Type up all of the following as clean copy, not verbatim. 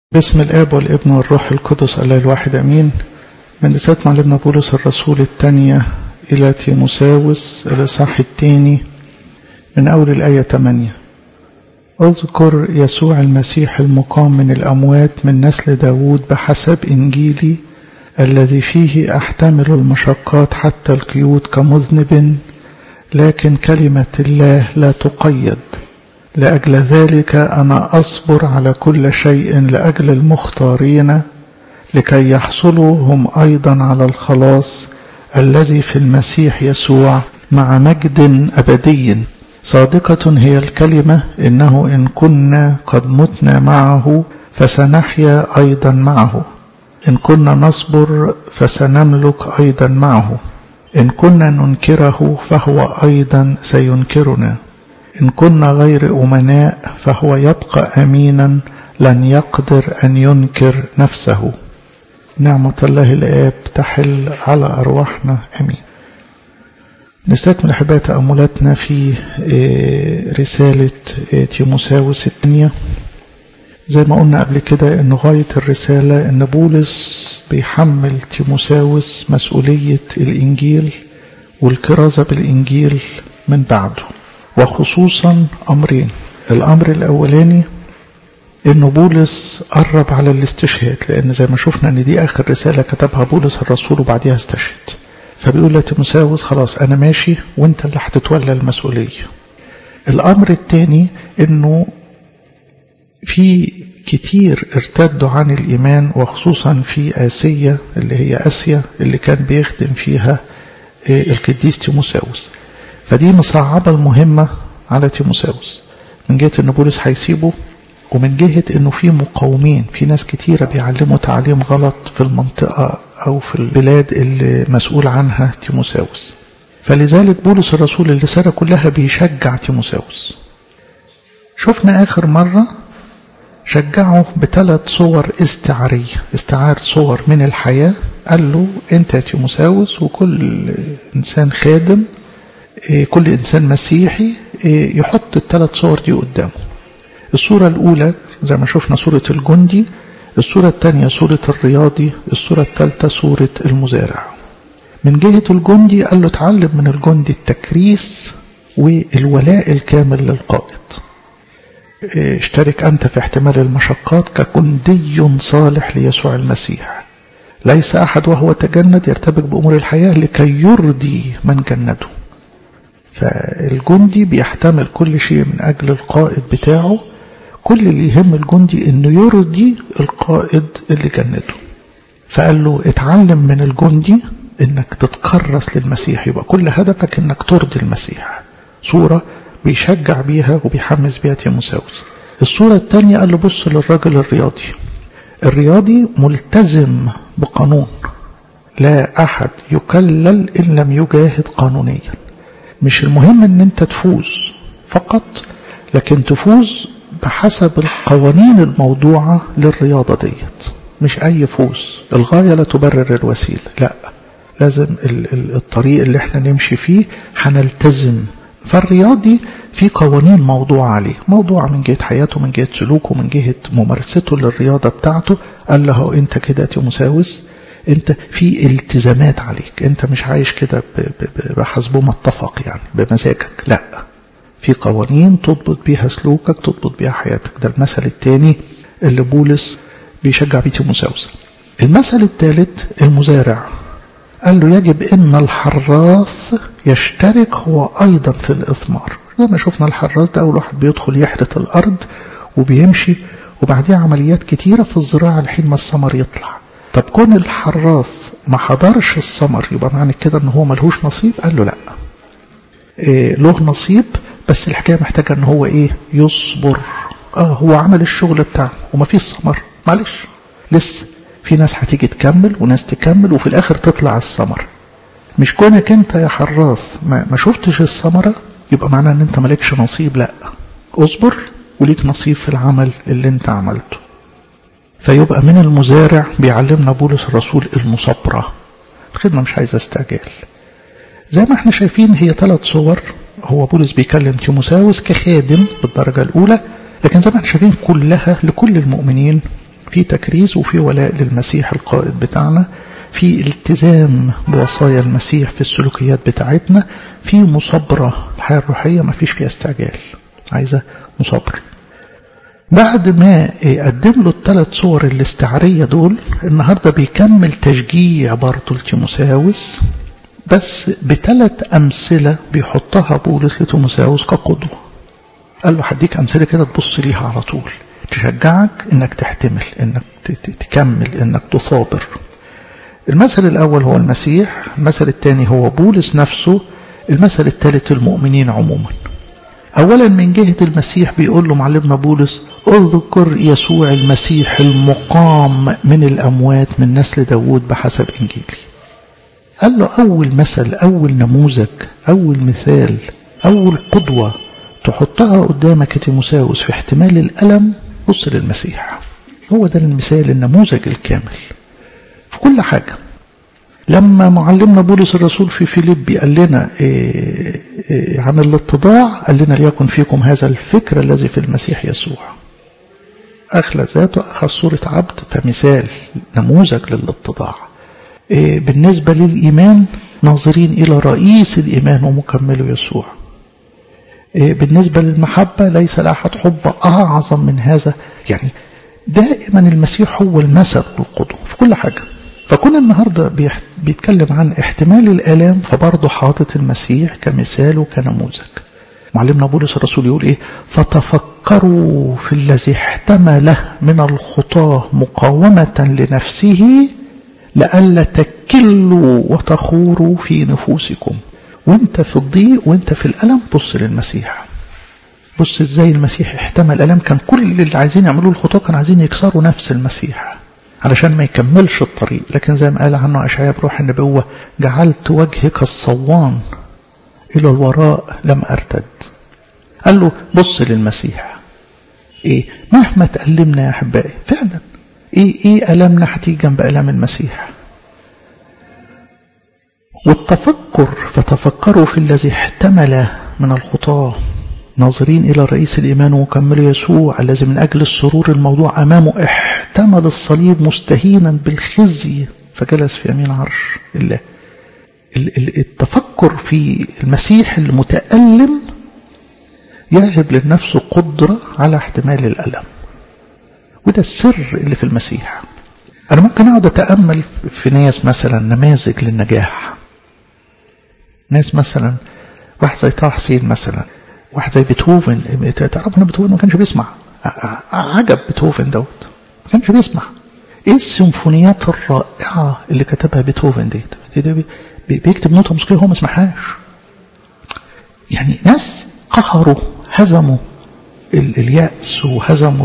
باسم الآب والابن والروح القدس الله الواحد أمين. من رسالة معلمنا بولس الرسول الثانية إلى تيموثاوس الإصحاح الثاني من أول الآية 8. اذكر يسوع المسيح المقام من الأموات من نسل داود بحسب إنجيلي الذي فيه أحتمل المشقات حتى القيود كمذنب، لكن كلمة الله لا تقيد. لأجل ذلك أنا أصبر على كل شيء لأجل المختارين لكي يحصلوا هم أيضا على الخلاص الذي في المسيح يسوع مع مجد أبدي. صادقة هي الكلمة إنه إن كنا قد متنا معه فسنحيا أيضا معه، إن كنا نصبر فسنملك أيضا معه، إن كنا ننكره فهو أيضا سينكرنا، إن كنا غير أمناء فهو يبقى أمينا لن يقدر أن ينكر نفسه. نعمة الله الآب تحل على أرواحنا أمين. نستكمل أحباء تأملاتنا في رسالة تيموثاوس الثانية. زي ما قلنا قبل كده إن غاية الرسالة إن بولس بيحمل تيموثاوس مسؤولية الإنجيل والكرازة بالإنجيل من بعده، وخصوصا أمرين. الأمر الأولاني إنه بولس قرب على الاستشهاد، لأن زي ما شفنا إن دي آخر رسالة كتبها بولس الرسول وبعديها استشهد، فبيقول لتيموثاوس خلاص أنا ماشي وإنت اللي هتتولى المسؤولية. الأمر الثاني إنه في كتير ارتدوا عن الإيمان، وخصوصا في آسيا اللي هي آسيا اللي كان بيخدم فيها القديس تيموثاوس، فدي مصعبة المهمة على تيموثاوس من جهة إن بولس هيسيبه، ومن جهة إنه في مقاومين، في ناس كتيرة بيعلموا تعليم غلط في المنطقة أو في البلاد اللي مسؤول عنها تيموثاوس. فلذلك بولس الرسول الرسالة كلها بيشجع تيموثاوس. شفنا آخر مرة شجعه ب3 صور استعارية، استعار صور من الحياة. قال له أنت يا تيموثاوس وكل إنسان خادم، كل إنسان مسيحي يحط ال3 صور دي قدامه. الصورة الأولى زي ما شفنا صورة الجندي، الصورة الثانية صورة الرياضي، الصورة الثالثة صورة المزارع. من جهة الجندي قال له اتعلم من الجندي التكريس والولاء الكامل للقائد. اشترك أنت في احتمال المشقات كجندي صالح ليسوع المسيح. ليس أحد وهو تجند يرتبك بأمور الحياة لكي يرضي من جنده. فالجندي بيحتمل كل شيء من أجل القائد بتاعه. كل اللي يهم الجندي إنه يرضي القائد اللي جنده. فقال له اتعلم من الجندي إنك تتكرس للمسيح، يبقى كل هدفك إنك ترضي المسيح. صورة بيشجع بيها وبيحمس بيها تيموثاوس. الصورة الثانية قال له بص للراجل الرياضي. الرياضي ملتزم بقانون، لا أحد يكلل إن لم يجاهد قانونيا. مش المهم ان انت تفوز فقط، لكن تفوز بحسب القوانين الموضوعة للرياضة ديت. مش اي فوز، الغاية لا تبرر الوسيلة، لا، لازم الطريق اللي احنا نمشي فيه هنلتزم. فالرياضي في قوانين موضوعة عليه، موضوعة من جهة حياته، من جهة سلوكه، من جهة ممارسته للرياضة بتاعته. قال له انت كده تيموثاوس انت في التزامات عليك، انت مش عايش كده بحسب ما اتفق يعني بمزاجك، لا، في قوانين تضبط بيها سلوكك، تضبط بيها حياتك. ده المثل الثاني اللي بولس بيشجع بيه تيموثاوس. المثل الثالث المزارع. قال له يجب ان الحراث يشترك هو ايضا في الاثمار. لما شفنا الحراث ده اول واحد بيدخل يحرث الارض وبيمشي، وبعديها عمليات كتيرة في الزراعة لحين ما الثمر يطلع. طب كون الحراث ما حضرش الثمر يبقى معنى كده ان هو ملهوش نصيب؟ قال له لا، له نصيب، بس الحكاية محتاجة ان هو يصبر. هو عمل الشغل بتاعه وما فيش ثمر، معلش، لسه في ناس هتيجي تكمل وناس تكمل وفي الاخر تطلع الثمر. مش كونك انت يا حراث ما شفتش الثمرة يبقى معنى ان انت مالكش نصيب، لا، اصبر وليك نصيب في العمل اللي انت عملته. فيبقى من المزارع بيعلمنا بولس الرسول المصابرة. الخدمة مش عايزة استعجال. زي ما احنا شايفين هي 3 صور. هو بولس بيكلم تيموثاوس كخادم بالدرجة الأولى، لكن زي ما احنا شايفين كلها لكل المؤمنين في تكريس وفي ولاء للمسيح القائد بتاعنا، في التزام بوصايا المسيح في السلوكيات بتاعتنا، في مصابرة. الحياة الروحية ما فيش فيها استعجال، عايزة مصابرة. بعد ما قدم له الثلاث صور الاستعارية دول، النهاردة بيكمل تشجيع برضه لتيموثاوس، بس بثلاث أمثلة بيحطها بولس لتيموثاوس كقدوة. قال له هديك أمثلة كده تبص ليها على طول، تشجعك إنك تحتمل، إنك تكمل، إنك تصابر. المثل الأول هو المسيح، المثل الثاني هو بولس نفسه، المثل الثالث المؤمنين عموما. أولا من جهة المسيح بيقول له معلمنا بولس: اذكر يسوع المسيح المقام من الأموات من نسل داود بحسب إنجيلي. قال له أول مثل، أول نموذج، أول مثال، أول قدوة تحطها قدامك يا تيموثاوس في احتمال الألم، بص للمسيح. هو ده المثال، النموذج الكامل في كل حاجة. لما معلمنا بولس الرسول في فيليبي قال لنا عن الاتضاع، قال لنا: ليكن فيكم هذا الفكر الذي في المسيح يسوع. أخلى ذاته، أخذ صورة عبد، فمثال نموذج للاتضاع. بالنسبة للإيمان، ناظرين إلى رئيس الإيمان ومكمله يسوع. بالنسبة للمحبة، ليس لأحد حب أعظم من هذا. يعني دائما المسيح هو المثل والقدوة في كل حاجة. فكون النهاردة بيتكلم عن احتمال الآلام، فبرضه حاطط المسيح كمثال وكنموذج. معلمنا بولس الرسول يقول إيه؟ فتفكروا في الذي احتمله من الخطاة مقاومة لنفسه لئلا تكلوا وتخوروا في نفوسكم. وانت في الضيق وانت في الألم، بص للمسيح. بص ازاي المسيح احتمل الألم. كان كل اللي عايزين يعملوه الخطاة كانوا عايزين يكسروا نفس المسيح علشان ما يكملش الطريق، لكن زي ما قال عنه أشعياء بروح النبوة: جعلت وجهك الصوان إلى الوراء لم أرتد. قال له بص للمسيح. مهما تألمنا يا أحبائي فعلا، ألمنا هتيجي جنب ألم المسيح. والتفكر، فتفكروا في الذي احتمل من الخطاة ناظرين إلى رئيس الإيمان ومكمله يسوع الذي من أجل السرور الموضوع أمامه احتمل الصليب مستهينا بالخزي فجلس في يمين عرش الله. التفكر في المسيح المتألم يهب للنفس قدرة على احتمال الألم، وده السر اللي في المسيح. أنا ممكن أقعد أتأمل في ناس مثلا نماذج للنجاح، ناس مثلا واحد زي طه حسين مثلا، واحد زي بيتهوفن. تعرف ان بيتهوفن ما كانش بيسمع، عجب بيتهوفن دوت ما كانش بيسمع. ايه السيمفونيات الرائعة اللي كتبها بيتهوفن ديت؟ بيكتب نوتة موسيقية هو ما سمعهاش. يعني ناس قهروا، هزموا اليأس وهزموا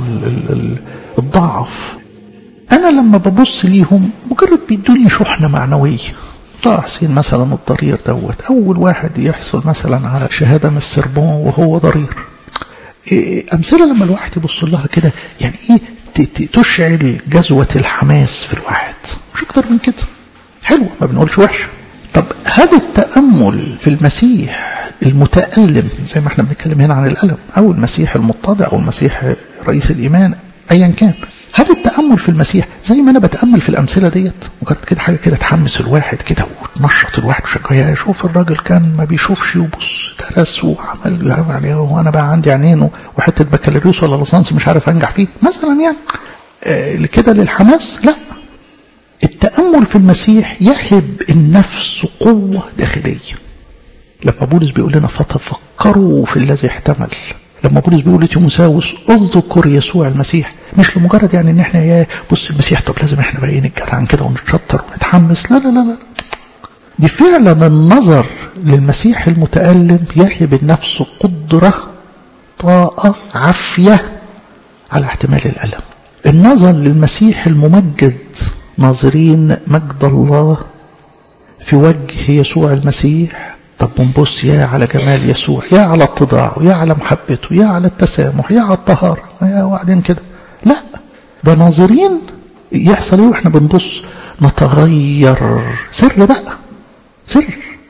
الضعف. انا لما ببص ليهم مجرد بيدوني شحنة معنوية. طه حسين مثلا الضرير دوت، اول واحد يحصل مثلا على شهادة من السربون وهو ضرير. امثلة لما الواحد يبص لها كده يعني تشعل جذوة الحماس في الواحد، مش اكتر من كده. حلوة، ما بنقولش وحشة. طب هذا التأمل في المسيح المتألم، زي ما احنا بنتكلم هنا عن الألم، او المسيح المتضع، او المسيح رئيس الإيمان، ايا كان، هذا التأمل في المسيح زي ما أنا بتأمل في الأمثلة ديت، مجرد كده حاجة كده تحمس الواحد كده وتنشط الواحد وشجعه. شوف الراجل كان ما بيشوفش وبص درس وعمل يعني، وأنا بقى عندي عينين وحتة بكالوريوس ولا ليسانس مش عارف أنجح فيه مثلا يعني كده للحماس. لا، التأمل في المسيح يهب النفس قوة داخلية. لما بولس بيقول لنا فتفكروا في الذي احتمل، لما بولس بيقول لتيموثاوس اذكر يسوع المسيح، مش لمجرد يعني ان احنا يا بص المسيح طب لازم احنا بقى نتجدعن كده ونتشطر ونتحمس. لا لا لا لا، دي فعلا النظر للمسيح المتألم يهب النفس قدرة، طاقة، عافية على احتمال الألم. النظر للمسيح الممجد، ناظرين مجد الله في وجه يسوع المسيح. طب بنبص يا على جمال يسوع، يا على اتضاعه، يا على محبته، يا على التسامح، يا على الطهارة، يا وبعدين كده. لا، ده ناظرين يحصل ايه واحنا بنبص؟ نتغير. سر بقى، سر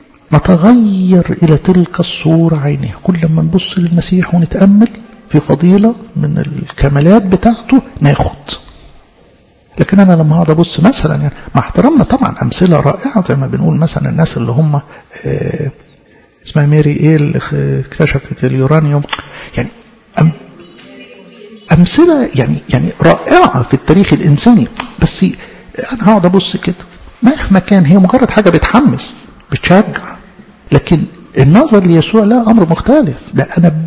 نتغير إلى تلك الصورة عينيه. كل ما نبص للمسيح ونتأمل في فضيلة من الكمالات بتاعته ناخد لكن أنا لما أقعد أبص مثلا يعني مع احترامنا طبعا أمثلة رائعة زي ما بنقول مثلا الناس اللي هم اسمها ميري إيه اللي اكتشفت اليورانيوم، يعني أمثلة يعني رائعة في التاريخ الإنساني. بس أنا هقعد أبص كده مهما كان هي مجرد حاجة بتحمس بتشجع، لكن النظر ليسوع لا، أمر مختلف. لا، أنا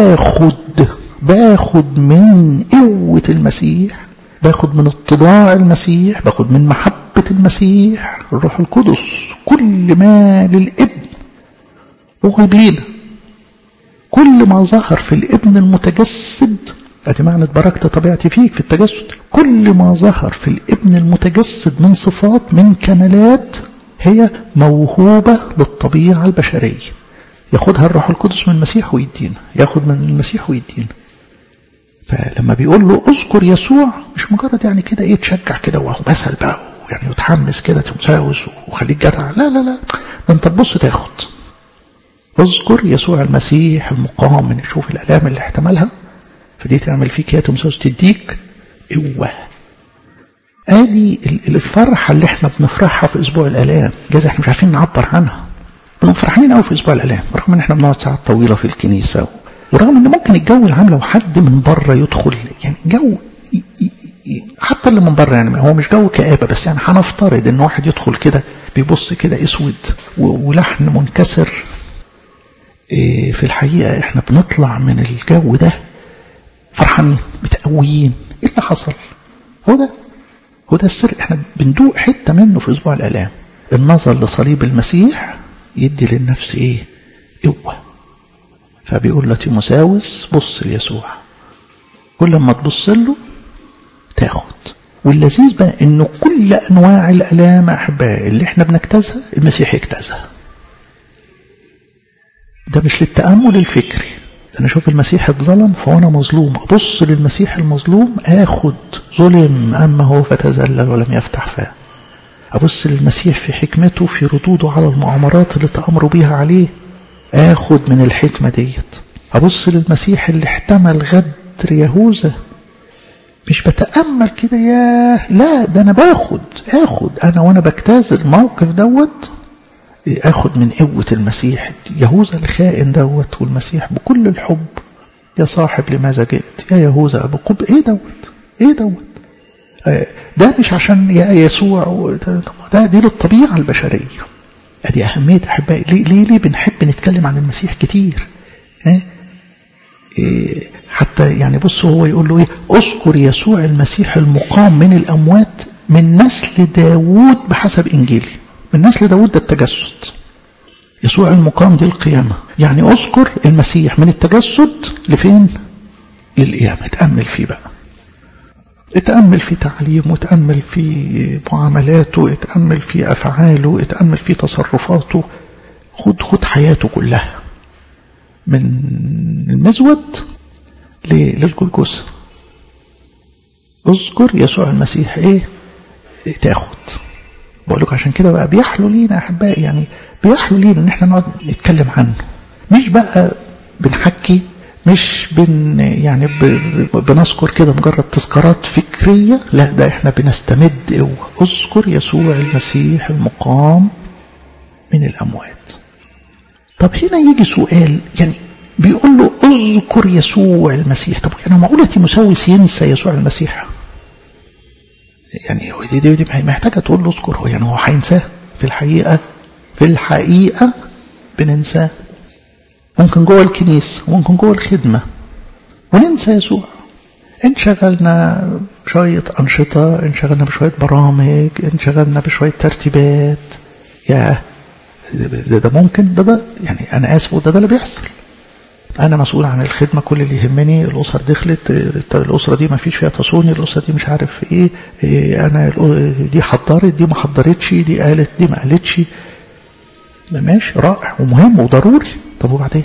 باخد من قوة المسيح، باخد من اتضاع المسيح، باخد من محبة المسيح الروح القدس. كل ما للابن وهب لينا، كل ما ظهر في الابن المتجسد، ادي معنى بركت طبيعتي فيك في التجسد، كل ما ظهر في الابن المتجسد من صفات من كمالات هي موهوبة للطبيعة البشرية، ياخدها الروح القدس من المسيح ويدينا، ياخد من المسيح ويدينا. فلما بيقول له اذكر يسوع مش مجرد يعني كده ايه تشجع كده وهو مثل بقى يعني وتحمس كده تمساوس وخليك جدع، لا لا لا، ده انت تبص تاخد. اذكر يسوع المسيح المقام، من شوف الالام اللي احتملها، فدي تعمل فيك يا تمساوس تديك قوه. ادي الفرحه اللي احنا بنفرحها في اسبوع الالام، جايز احنا مش عارفين نعبر عنها. بنبقى فرحانين قوي في اسبوع الالام رغم ان احنا بنقعد ساعات طويله في الكنيسه، ورغم ان ممكن الجو العام لو حد من بره يدخل يعني جو حتى اللي من بره يعني هو مش جو كآبة، بس يعني هنفترض ان واحد يدخل كده بيبص كده اسود ولحن منكسر، في الحقيقة احنا بنطلع من الجو ده فرحانين متقويين. ايه اللي حصل؟ هو ده السر. احنا بندوق حتة منه في اسبوع الالام. النظر لصليب المسيح يدي للنفس ايه؟ قوة. فبيقول لتيموساوس بص ليسوع، كل ما تبص له تاخد. واللذيذ بقى انه كل انواع الالام احبائي اللي احنا بنجتازها المسيح يجتازها. ده مش للتأمل الفكري، انا اشوف المسيح اتظلم فانا مظلوم، ابص للمسيح المظلوم اخد. ظلم اما هو فتذلل ولم يفتح فاه. ابص للمسيح في حكمته في ردوده على المؤامرات اللي تأمروا بيها عليه، اخد من الحكمة ديت. ابص للمسيح اللي احتمل غدر يهوذا، مش بتأمل كده ياه، لا، ده انا باخد انا وانا بجتاز الموقف دوت، اخد من قوة المسيح. يهوذا الخائن دوت والمسيح بكل الحب، يا صاحب لماذا جئت يا يهوذا ابو قب. ايه دوت ده مش عشان يا يسوع، دي للطبيعة البشرية. ادي اهمية احبائي. ليه بنحب نتكلم عن المسيح كتير؟ حتى يعني بصوا هو يقول له ايه؟ اذكر يسوع المسيح المقام من الاموات من نسل داود بحسب انجيلي. من نسل داود ده التجسد، يسوع المقام دي القيامة. يعني اذكر المسيح من التجسد لفين؟ للقيامة. اتأمل فيه بقى، اتأمل في تعليمه، اتأمل في معاملاته، اتأمل في أفعاله، اتأمل في تصرفاته. خد حياته كلها من المزود للجلجثة. اذكر يسوع المسيح ايه؟ تاخد. بقول لك عشان كده بقى بيحلو لينا احبائي، يعني بيحلو لينا ان احنا نقعد نتكلم عنه، مش بقى بنحكي، مش يعني بنذكر كده مجرد تذكارات فكرية، لا، ده احنا بنستمد قوة. اذكر يسوع المسيح المقام من الأموات. طب هنا يجي سؤال، يعني بيقول له اذكر يسوع المسيح. طب يعني معقولة تيموساوس ينسى يسوع المسيح؟ يعني دي محتاجة تقول له اذكر. هو يعني هو هينساه؟ في الحقيقة بننساه. ممكن جوه الكنيسة وممكن جوه الخدمة وننسى يسوع. انشغلنا بشوية أنشطة، انشغلنا بشوية برامج، انشغلنا بشوية ترتيبات. ده ممكن، ده يعني أنا آسف، ده اللي بيحصل. أنا مسؤول عن الخدمة، كل اللي يهمني الأسر دخلت، الأسرة دي ما فيش فيها تصوني، الأسرة دي مش عارف إيه، أنا دي حضرت، دي ما حضرتش، دي قالت، دي ما قالتش. ماشي، رائع ومهم وضروري. طب وبعدين؟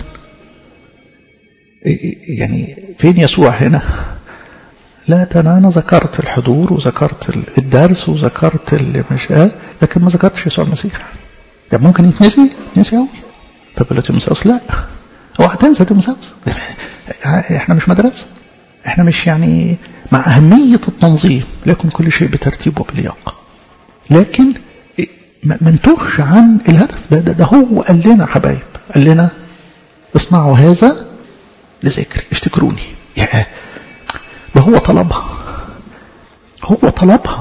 يعني فين يسوع هنا؟ لا، ده أنا ذكرت الحضور وذكرت الدرس وذكرت اللي مش لكن ما ذكرتش يسوع المسيح. يعني ممكن يتنسي أوي. طب لا تيموساوس، لا، هو هتنسى تيموساوس؟ احنا مش مدرسة، احنا مش يعني مع أهمية التنظيم، لكن كل شيء بترتيب وبلياقة، لكن ما نتوهش عن الهدف. ده هو قال لنا حبايب، قال لنا اصنعوا هذا لذكري، افتكروني. ده هو طلبها، هو طلبها،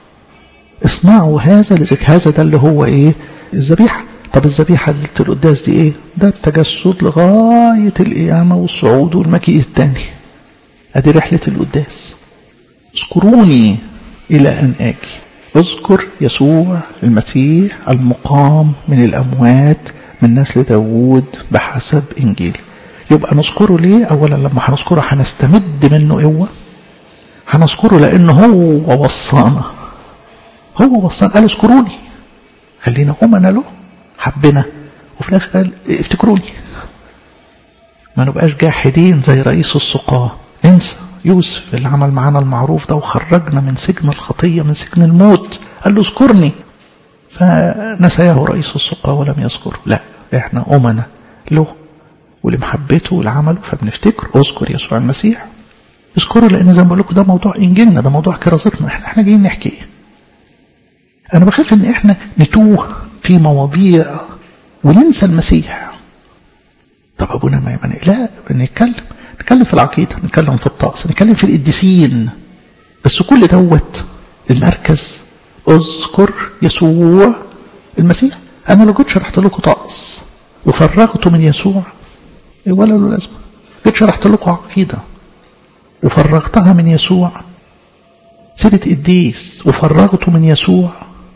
اصنعوا هذا لذكري. هذا ده اللي هو ايه؟ الذبيحة. طب الذبيحة اللي القداس دي ايه؟ ده التجسد لغاية القيامة والصعود والمجيء الثاني. ادي رحلة القداس. اذكروني الى ان اجي. اذكر يسوع المسيح المقام من الاموات من نسل داود بحسب انجيل. يبقى نذكره ليه؟ اولا لما هنذكره هنستمد منه قوة، هنذكره لانه هو وصانا، هو وصانا، قال اذكروني، خلينا أمنا له، حبنا، وفي الاخر قال افتكروني. ما نبقاش جاحدين زي رئيس السقاة، ننسى يوسف اللي عمل معانا المعروف ده وخرجنا من سجن الخطية، من سجن الموت، قال له اذكرني، فنسيه رئيس السقاة ولم يذكره. لا، احنا أمنا له ولمحبته ولعمله، فبنفتكر اذكر يسوع المسيح. اذكروا، لان زي ما بقول لكم ده موضوع انجيلنا، ده موضوع كرازتنا، احنا جايين نحكي ايه. انا بخاف ان احنا نتوه في مواضيع وننسى المسيح. طب ابونا ما لا، نتكلم في العقيدة، نتكلم في الطقس، نتكلم في القديسين، بس كل دوت المركز اذكر يسوع المسيح. انا لو جيت شرحت لكم طقس وفرغته من يسوع ولا له لازمه، جيت شرحت لكم عقيدة وفرغتها من يسوع، سيرة قديس وفرغته من يسوع،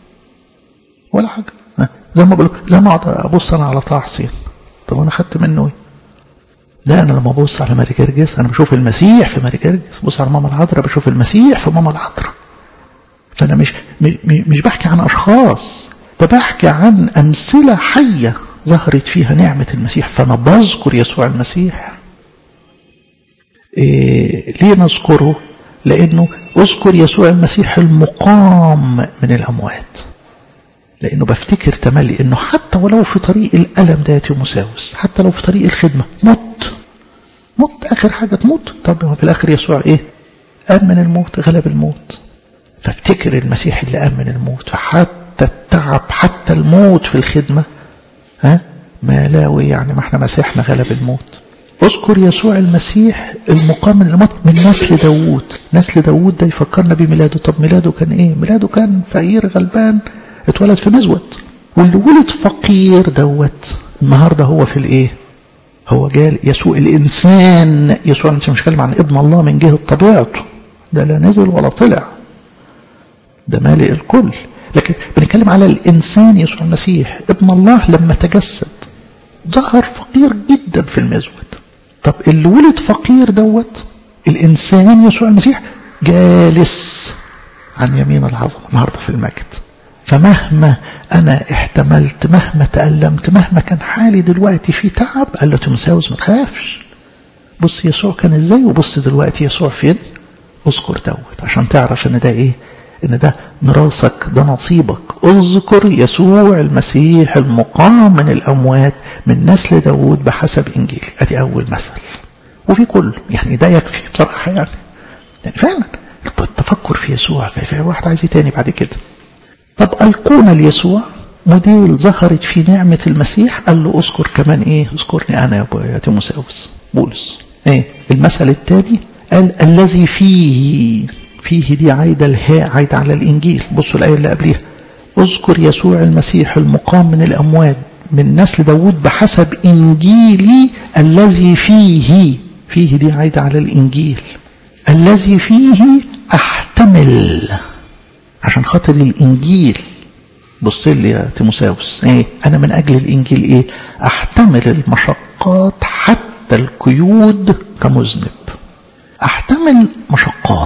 ولا حاجة. زي ما بقول، زي ما اقعد ابص انا على طه حسين، طب انا خدت منه ايه؟ لا، انا لما ابص على ماري جرجس انا بشوف المسيح في ماري جرجس، بص على ماما العذراء بشوف المسيح في ماما العذراء. فانا مش بحكي عن اشخاص، ده بحكي عن امثلة حية ظهرت فيها نعمة المسيح، فانا بذكر يسوع المسيح. ليه نذكره؟ لانه اذكر يسوع المسيح المقام من الاموات، لانه بفتكر تملي انه حتى ولو في طريق الالم ده يا تيموساوس، حتى لو في طريق الخدمه مت اخر حاجه تموت، طب في الاخر يسوع ايه؟ قام من الموت، غلب الموت. فافتكر المسيح اللي قام من الموت، فحتى التعب، حتى الموت في الخدمه ما لاوي، يعني ما احنا مسيحنا غلب الموت. اذكر يسوع المسيح المقام من الأموات من نسل داود. نسل داود ده يفكرنا بميلاده. طب ميلاده كان ايه؟ ميلاده كان فقير غلبان، اتولد في مزود، واللي ولد فقير دوت النهارده هو في الايه؟ هو جال يسوع الانسان. يسوع مش بنتكلم عن ابن الله من جهه طبيعته، ده لا نزل ولا طلع، ده مالئ الكل، لكن بنتكلم على الانسان يسوع المسيح ابن الله لما تجسد ظهر فقير جدا في المزود. طب اللي ولد فقير دوت الإنسان يسوع المسيح جالس عن يمين العظمة النهاردة في المجد. فمهما أنا احتملت، مهما تألمت، مهما كان حالي دلوقتي في تعب، قال له تيموساوس ما تخافش، بص يسوع كان ازاي وبص دلوقتي يسوع فين. اذكر دوت عشان تعرف ان ده ايه، ان ده ميراثك، ده نصيبك. اذكر يسوع المسيح المقام من الاموات من نسل داود بحسب انجيل. ادي اول مثل، وفي كل يعني ده يكفي بصراحه، يعني فعلا التفكر في يسوع. في واحد عايز تاني بعد كده. طب ايقونه ليسوع، موديل ظهرت في نعمه المسيح، قال له اذكر كمان ايه؟ اذكرني انا يا تيموساوس بولس. ايه المثل التالي؟ قال الذي فيه دي عايدة الهاء، عايدة على الإنجيل. بصوا الآية اللي قبلها، اذكر يسوع المسيح المقام من الأموات من نسل داود بحسب إنجيلي الذي فيه دي عايدة على الإنجيل. الذي فيه أحتمل، عشان خاطر الإنجيل. بص لي يا تيموساوس، ايه أنا من أجل الإنجيل ايه؟ أحتمل المشقات حتى القيود كمذنب. أحتمل مشقات.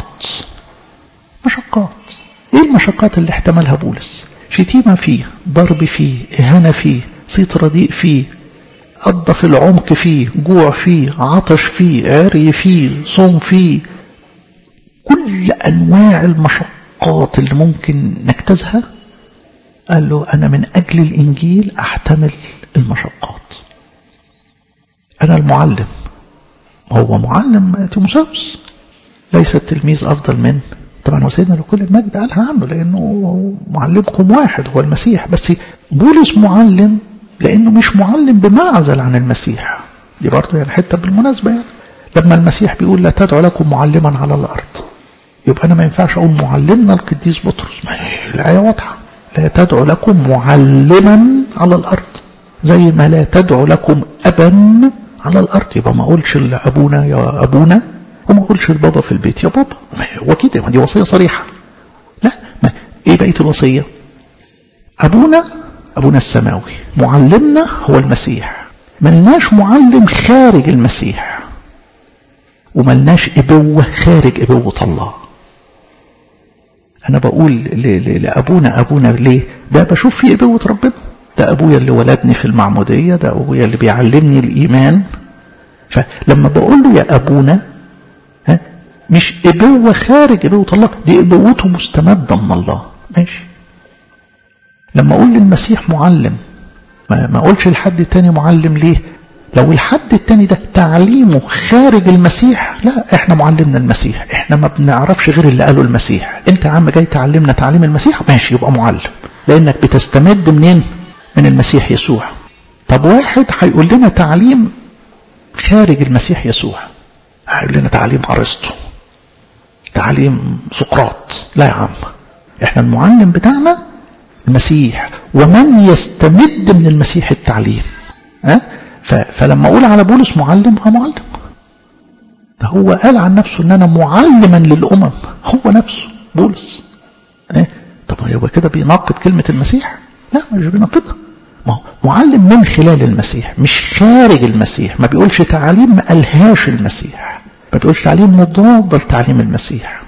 ايه المشقات اللي احتملها بولس؟ شتيمة فيه، ضرب فيه، إهانة فيه، صيت رديء فيه، قضى في العمق فيه، جوع فيه، عطش فيه، عري فيه، صوم فيه، كل أنواع المشقات اللي ممكن نجتازها. قال له أنا من أجل الإنجيل أحتمل المشقات. أنا المعلم، هو معلم تيموساوس، ليس التلميذ أفضل من. طبعا وسيدنا لكل المجد قالها عنه لأنه معلمكم واحد هو المسيح، بس بولس معلم لأنه مش معلم بمعزل عن المسيح. دي برضه يعني حتة بالمناسبة، يعني لما المسيح بيقول لا تدعو لكم معلما على الأرض، يبقى أنا ما ينفعش أقول معلمنا القديس بطرس، ما هي الآية واضحة، لا تدعو لكم معلما على الأرض، زي ما لا تدعو لكم أبا على الأرض. يبقى ما أقولش لأبونا يا أبونا، وما أقولش البابا في البيت يا بابا، هو كده، ما دي وصية صريحة. لا، ما إيه بقية الوصية؟ أبونا السماوي، معلمنا هو المسيح، ملناش معلم خارج المسيح، وملناش إبوة خارج إبوة الله. أنا بقول لأبونا ليه؟ ده بشوف فيه إبوة ربنا، ده أبويا اللي ولدني في المعمودية، ده أبويا اللي بيعلمني الإيمان. فلما بقول له يا أبونا، مش إبوة خارج إبوة الله، دي إبوته مستمدة من الله، ماشي. لما أقول للمسيح معلم، ما أقولش لحد تاني معلم. ليه؟ لو الحد التاني ده تعليمه خارج المسيح، لا، احنا معلمنا المسيح، احنا ما بنعرفش غير اللي قاله المسيح. انت يا عم جاي تعلمنا تعليم المسيح، ماشي، يبقى معلم، لانك بتستمد منين؟ من المسيح يسوع. طب واحد هيقول لنا تعليم خارج المسيح يسوع، هيقول لنا تعليم أرسطو، تعليم سقراط، لا يا عم، احنا المعلم بتاعنا المسيح، ومن يستمد من المسيح التعليم. فلما أقول على بولس معلم، معلم، ده هو قال عن نفسه أن أنا معلما للأمم، هو نفسه بولس. طب هو كده بيناقض كلمة المسيح؟ لا، مش بيناقضها، معلم من خلال المسيح، مش خارج المسيح. ما بيقولش تعليم ما قالهاش المسيح، ما بيقولش تعليم مضاد لتعليم المسيح.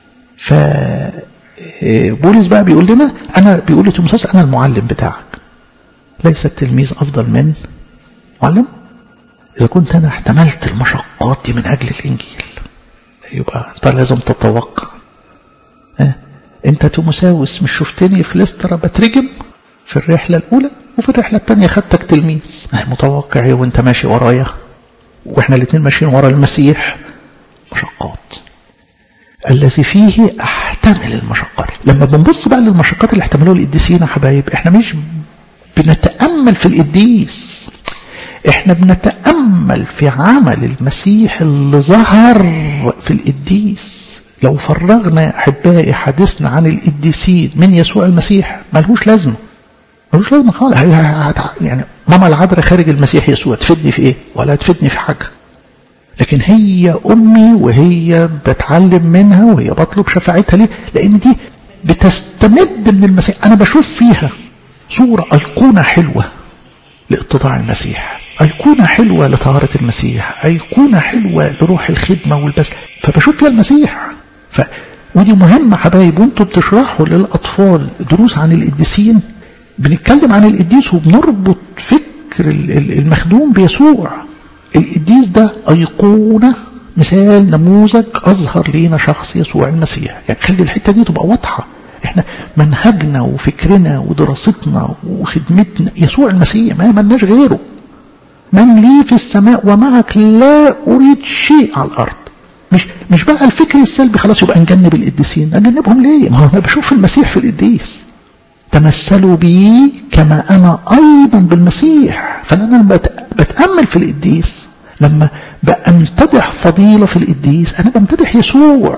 فبولس بقى بيقول لنا، بيقول لتيموثاوس أنا المعلم بتاعك. ليس التلميذ أفضل من معلم. إذا كنت أنا احتملت المشقات دي من أجل الإنجيل، يبقى أنت لازم تتوقع. أنت تيموثاوس مش شفتني في لسترا بترجم في الرحلة الأولى، وفي الرحلة الثانية خدتك تلميذ، متوقع ايه وانت ماشي ورايا، واحنا الاثنين ماشيين ورا المسيح؟ مشقات. الذي فيه احتمل المشقات. لما بنبص بقى للمشقات اللي احتملوها القديسين يا حبايب، احنا مش بنتأمل في القديس، احنا بنتأمل في عمل المسيح اللي ظهر في القديس. لو فرغنا احبائي حديثنا عن القديسين من يسوع المسيح ملهوش لازمه، ملوش لازمه خالص. يعني ماما العذراء خارج المسيح يسوع تفيدني في ايه؟ ولا تفيدني في حاجه. لكن هي امي، وهي بتعلم منها، وهي بطلب شفاعتها. ليه؟ لان دي بتستمد من المسيح. انا بشوف فيها صوره، ايقونه حلوه لاتضاع المسيح، ايقونه حلوه لطهاره المسيح، ايقونه حلوه لروح الخدمه والبذل، فبشوف فيها المسيح. ودي مهمه حبايب، وانتوا بتشرحوا للاطفال دروس عن القديسين، بنتكلم عن القديس وبنربط فكر المخدوم بيسوع. القديس ده أيقونة، مثال، نموذج أظهر لينا شخص يسوع المسيح. يعني خلي الحتة دي تبقى واضحة. احنا منهجنا وفكرنا ودراستنا وخدمتنا يسوع المسيح، ما ملناش غيره. من لي في السماء ومعك لا أريد شيء على الأرض. مش بقى الفكر السلبي خلاص يبقى نجنب القديسين. أجنبهم ليه؟ ما أنا بشوف المسيح في القديس. تمثلوا بي كما أنا أيضا بالمسيح. فأنا بتأمل في القديس، لما بأمتدح فضيلة في القديس أنا بمتدح يسوع.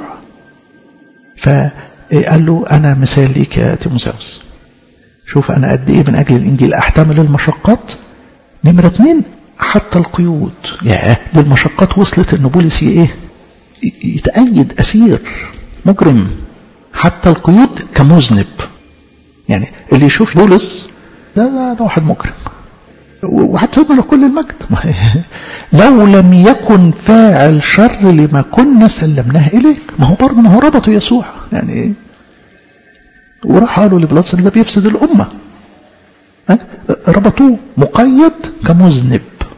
فقال له أنا مثال ليك يا تيموثاوس، شوف أنا قد إيه من أجل الإنجيل أحتمل المشقات. نمرة 2 حتى القيود. يا دي المشقات وصلت إن بولس يتأيد أسير مجرم، حتى القيود كمذنب. يعني اللي يشوف بولس ده واحد مجرم، وهتسيبنا له كل المجد. لو لم يكن فاعل شر لما كنا سلمناه إليك. ما هو برضه، ما هو ربطوا يسوع يعني، وراح قالوا لبلاطس ده بيفسد الأمة، ربطوه مقيد كمذنب.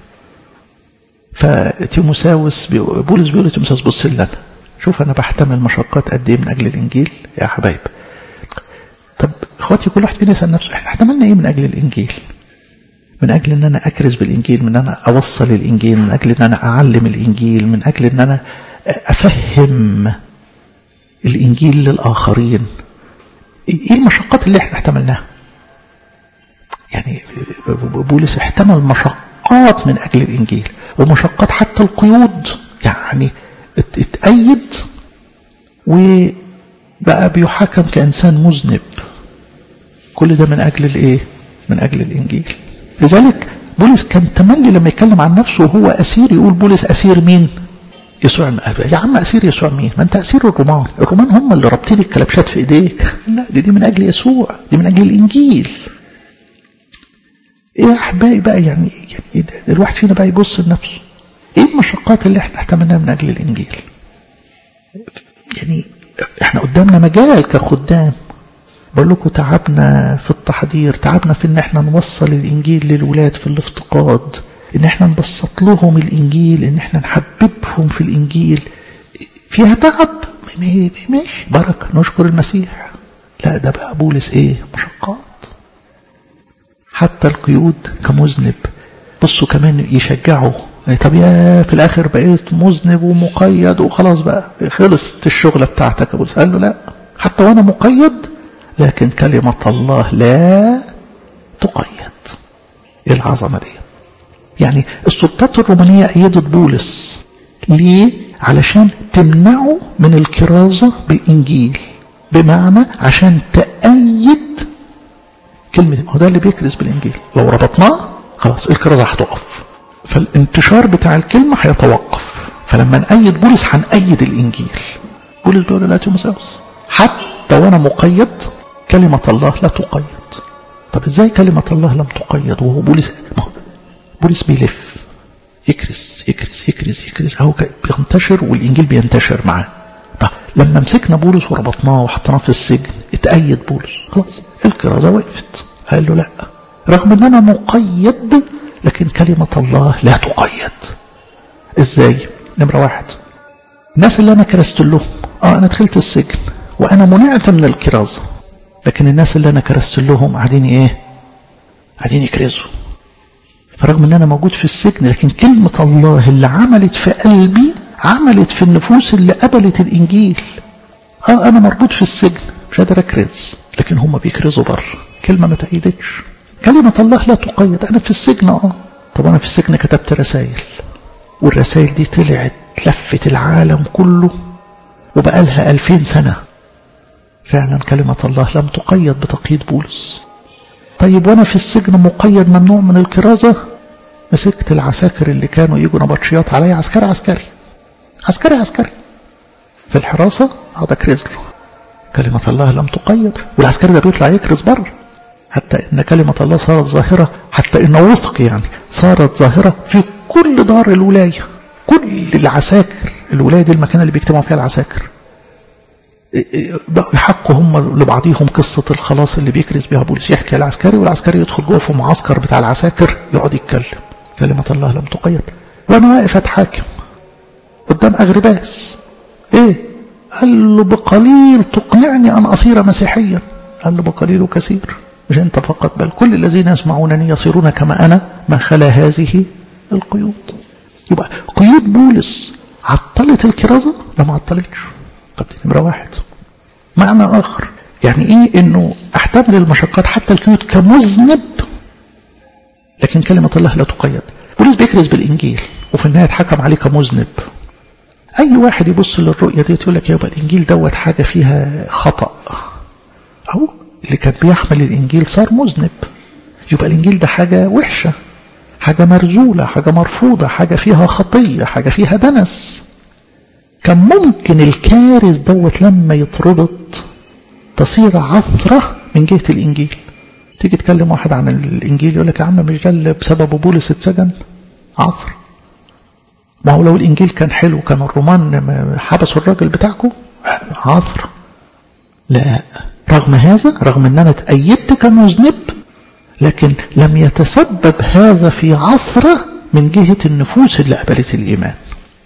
فتيموثاوس بولس بيقول لتيموثاوس بص لنا، شوف أنا بحتمل مشقات قد إيه من أجل الإنجيل يا حبايب. طب اخواتي، كل واحد فينا يسأل نفسه احنا احتملنا ايه من اجل الانجيل؟ من اجل ان انا اكرز بالانجيل، من ان انا اوصل الانجيل، من اجل ان انا اعلم الانجيل، من اجل ان انا أفهم الإنجيل للآخرين. إيه المشقات اللي احنا احتملناها؟ يعني بولس احتمل مشقات من أجل الإنجيل، ومشقات حتى القيود، يعني اتأيد وبقى بيحاكم كإنسان مذنب. كل ده من أجل الإيه؟ من أجل الإنجيل. لذلك بولس كان تملي لما يتكلم عن نفسه وهو أسير يقول بولس أسير مين؟ يسوع. يا عم أسير يسوع مين؟ ما أنت أسير الرومان. الرومان هم اللي رابطين الكلبشات في إيديك. لا، دي من أجل يسوع، دي من أجل الإنجيل. إيه يا أحبائي بقى؟ يعني الواحد فينا بقى يبص لنفسه، إيه المشقات اللي احنا احتملناها من أجل الإنجيل؟ يعني احنا قدامنا مجال كخدام. بقول لكم تعبنا في التحضير، تعبنا في ان احنا نوصل الانجيل للولاد في الافتقاد، ان احنا نبسط لهم الانجيل، ان احنا نحببهم في الانجيل. فيها تعب، ماشي، بركة، نشكر المسيح. لا، ده بقى بولس ايه؟ مشقات. حتى القيود كمذنب. بصوا كمان يشجعوا، طب يا في الاخر بقيت مذنب ومقيد وخلاص بقى خلصت الشغلة بتاعتك يا بولس. قال له لا، حتى وانا مقيد لكن كلمة الله لا تقيد. ايه العظمة دي؟ يعني السلطات الرومانية أيدت بولس ليه؟ علشان تمنعه من الكرازة بالإنجيل، بمعنى عشان تأيد كلمة. هو ده اللي بيكرز بالإنجيل، لو ربطناه خلاص الكرازة هتقف، فالانتشار بتاع الكلمة هيتوقف. فلما نأيد بولس هنأيد الإنجيل. بولس بيقول لا تيموثاوس حتى وانا مقيد كلمة الله لا تقيد. طب ازاي كلمة الله لم تقيد وهو بولس بيلف يكرز يكرز يكرز يكرز، هو بينتشر والإنجيل بينتشر معاه. طب لما مسكنا بولس وربطناه وحطناه في السجن اتأيد بولس، خلاص الكرازة وقفت. قال له لا، رغم ان انا مقيد لكن كلمة الله لا تقيد. ازاي؟ نمرة واحد، الناس اللي انا كرست لهم، انا دخلت السجن وانا منعت من الكرازة، لكن الناس اللي انا كرست لهم قاعدين ايه؟ قاعدين يكرزوا. فرغم ان انا موجود في السجن لكن كلمة الله اللي عملت في قلبي عملت في النفوس اللي قبلت الانجيل. انا مربوط في السجن مش قادر اكرز، لكن هم بيكرزوا بره، كلمة ما تأيدتش. كلمة الله لا تقيد. انا في السجن طب انا في السجن كتبت رسائل، والرسائل دي طلعت لفت العالم كله وبقى لها 2000 سنة. فعلا كلمة الله لم تقيد بتقييد بولس. طيب وانا في السجن مقيد ممنوع من الكرازة، مسكت العساكر اللي كانوا يجوا نبطشيات عليا، عسكري عسكري عسكري عسكري في الحراسة، اقعد اكرز له. كلمة الله لم تقيد، والعسكري ده بيطلع يكرز بره. حتى ان كلمة الله صارت ظاهرة، حتى ان وثق يعني صارت ظاهرة في كل دار الولاية. كل العساكر الولاية دي المكان اللي بيجتمعوا فيها العساكر بقوا يحكوا هم لبعضيهم قصة الخلاص اللي بيكرز بها بولس. يحكي العسكري والعسكري يدخل جوه في معسكر بتاع العساكر يقعد يتكلم. كلمة الله لم تقيد. وانا واقف اتحاكم قدام أغرباس، ايه؟ قال له بقليل تقنعني ان اصير مسيحيا. قال له بقليل وكثير، مش انت فقط بل كل الذين يسمعونني يصيرون كما انا ما خلا هذه القيود. يبقى قيود بولس عطلت الكرازة؟ لا، ما عطلتش. طب دي نمرة واحد. معنى آخر، يعني إيه؟ إنه أحتمل المشقات حتى القيود كمذنب، لكن كلمة الله لا تقيد. بولس بيكرز بالإنجيل وفي النهاية اتحكم عليه كمذنب. أي واحد يبص للرؤية دي يقول لك يبقى الإنجيل دوت حاجة فيها خطأ، أو اللي كان بيحمل الإنجيل صار مذنب، يبقى الإنجيل ده حاجة وحشة، حاجة مرزولة، حاجة مرفوضة، حاجة فيها خطية، حاجة فيها دنس. كان ممكن الكارث دوت لما يتربط تصير عثرة من جهة الإنجيل. تيجي تكلم واحد عن الإنجيل يقول لك يا عم مش ده اللي بسبب بولس اتسجن؟ عثر. ما هو لو الإنجيل كان حلو كان الرومان حبسوا الراجل بتاعكم؟ عثر. لا، رغم هذا، رغم ان انا اتأيدت كمذنب، لكن لم يتسبب هذا في عثرة من جهة النفوس اللي قبلت الإيمان.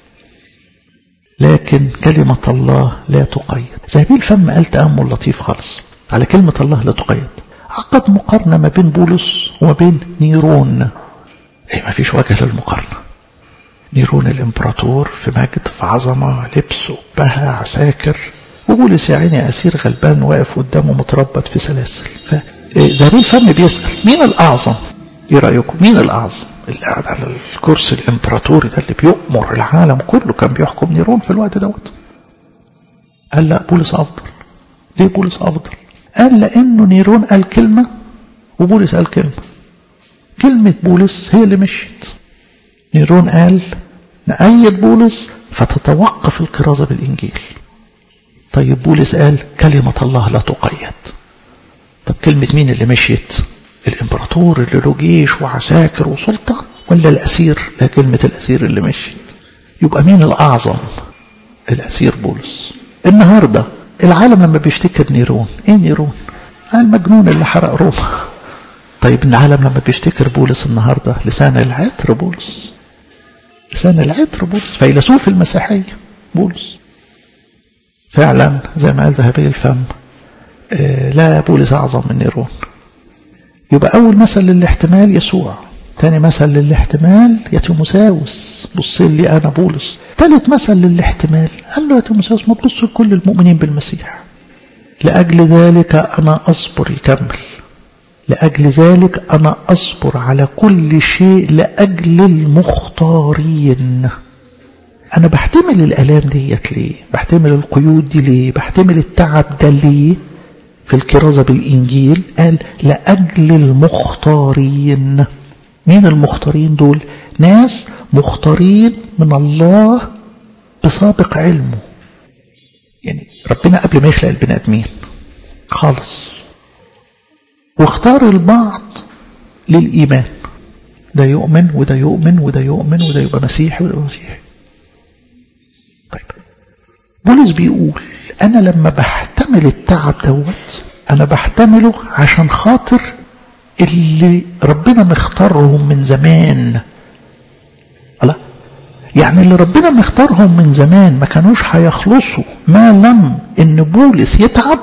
لكن كلمة الله لا تقيد. ذهبي الفم قال تأمل لطيف خالص على كلمة الله لا تقيد. عقد مقارنة ما بين بولس وما بين نيرون. ما فيش وجه للمقارنة. نيرون الامبراطور في مجد، في عظمة، لبس وبها عساكر، وبولس يا عيني أسير غلبان واقف قدامه متربط في سلاسل. فزهبيل فم بيسأل مين الأعظم؟ ايه رأيكم مين الأعظم؟ اللي قاعد على الكرسي الامبراطوري ده اللي بيؤمر العالم كله، كان بيحكم نيرون في الوقت دوت. قال لا، بولس أفضل. ليه بولس أفضل؟ قال لأنه نيرون قال كلمة وبولس قال كلمة بولس هي اللي مشيت. نيرون قال نأيد بولس فتتوقف الكرازة بالإنجيل. طيب بولس قال كلمة الله لا تقيد. طب كلمة مين اللي مشيت؟ الامبراطور اللي له جيش وعساكر وسلطة، ولا الأسير؟ لا، كلمة الأسير اللي مشيت. يبقى مين الأعظم؟ الأسير بولس. النهاردة العالم لما بيفتكر نيرون، ايه نيرون؟ المجنون اللي حرق روما. طيب العالم لما بيفتكر بولس النهاردة، لسان العطر بولس، لسان العطر بولس، فيلسوف المسيحية بولس. فعلا زي ما قال ذهبي الفم، لا، بولس أعظم من نيرون. يبقى أول مثل للاحتمال يسوع، ثاني مثل للاحتمال يا تيموثاوس بص لي أنا بولس، ثالث مثل للاحتمال قال له يا تيموثاوس ما تبص لكل المؤمنين بالمسيح. لأجل ذلك أنا أصبر، يكمل، لأجل ذلك أنا أصبر على كل شيء لأجل المختارين. أنا بحتمل الآلام ديت ليه؟ بحتمل القيود دي ليه؟ بحتمل التعب ده ليه؟ في الكرازة بالإنجيل قال لأجل المختارين. مين المختارين دول؟ ناس مختارين من الله بسابق علمه. يعني ربنا قبل ما يخلق البني آدمين خالص، واختار البعض للإيمان، ده يؤمن وده يؤمن وده يؤمن وده يبقى مسيحي وده مسيحي. طيب بولس بيقول أنا لما بحتمل التعب دوت، أنا بحتمله عشان خاطر اللي ربنا مختارهم من زمان. الله، يعني اللي ربنا مختارهم من زمان ما كانوش هيخلصوا ما لم إن بولس يتعب.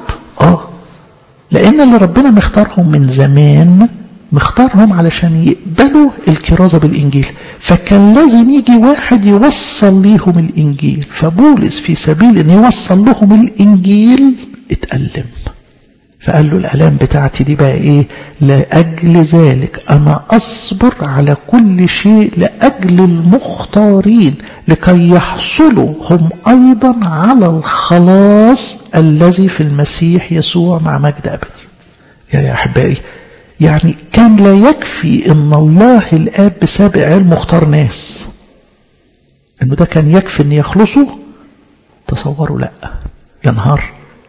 لأن اللي ربنا مختارهم من زمان مختارهم علشان يقبلوا الكرازة بالإنجيل، فكان لازم يجي واحد يوصل ليهم الإنجيل. فبولس في سبيل أن يوصل لهم الإنجيل اتألم، فقال له الألام بتاعتي دي بقى إيه؟ لأجل ذلك أنا أصبر على كل شيء لأجل المختارين لكي يحصلوا هم أيضا على الخلاص الذي في المسيح يسوع مع مجد أبدي. يا أحبائي، يعني كان لا يكفي ان الله الآب بسابق علم مختار ناس، انه ده كان يكفي ان يخلصوا. تصوروا، لا يا نهار،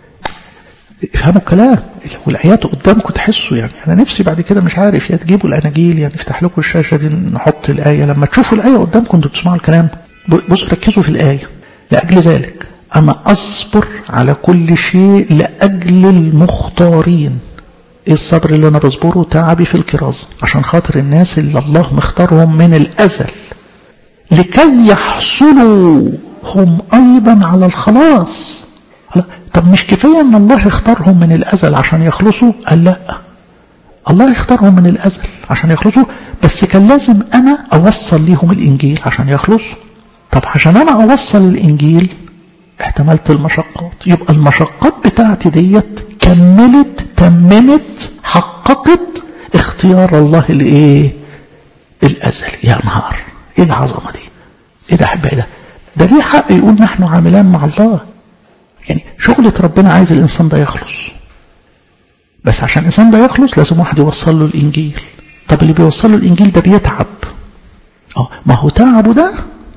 افهموا الكلام والآيات قدامكم تحسوا. يعني انا نفسي بعد كده مش عارف يا تجيبوا الاناجيل، يعني نفتح لكم الشاشة دي نحط الآية، لما تشوفوا الآية قدامكم انتوا تسمعوا الكلام. بصوا ركزوا في الآية، لأجل ذلك أنا أصبر على كل شيء لأجل المختارين. ايه الصبر اللي انا بصبره؟ تعبي في الكرازة عشان خاطر الناس اللي الله مختارهم من الازل لكي يحصلوا هم ايضا على الخلاص. طب مش كفاية ان الله اختارهم من الازل عشان يخلصوا؟ قال لا، الله اختارهم من الازل عشان يخلصوا، بس كان لازم انا اوصل ليهم الانجيل عشان يخلصوا. طب عشان انا اوصل الانجيل احتملت المشقات، يبقى المشقات بتاعتي ديت كملت، تممت، حققت اختيار الله الايه؟ الازلي. يا نهار، ايه العظمه دي؟ ايه ده احبائي؟ ده ليه حق يقول نحن عاملان مع الله. يعني شغلة ربنا عايز الانسان ده يخلص، بس عشان الانسان ده يخلص لازم واحد يوصل له الانجيل. طب اللي بيوصل له الانجيل ده بيتعب، ما هو تعبه ده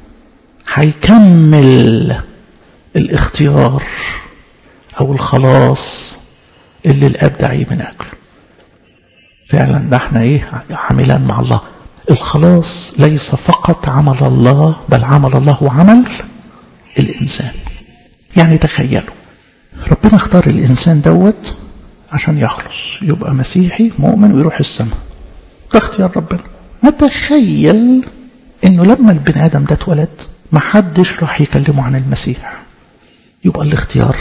هيكمل الاختيار او الخلاص اللي الاب داعي من اجله. فعلا ده احنا ايه؟ عاملان مع الله. الخلاص ليس فقط عمل الله، بل عمل الله وعمل الانسان. يعني تخيلوا ربنا اختار الانسان دوت عشان يخلص، يبقى مسيحي مؤمن ويروح السماء. ده اختيار ربنا. نتخيل انه لما البني ادم ده اتولد ما حدش راح يكلمه عن المسيح، يبقى الاختيار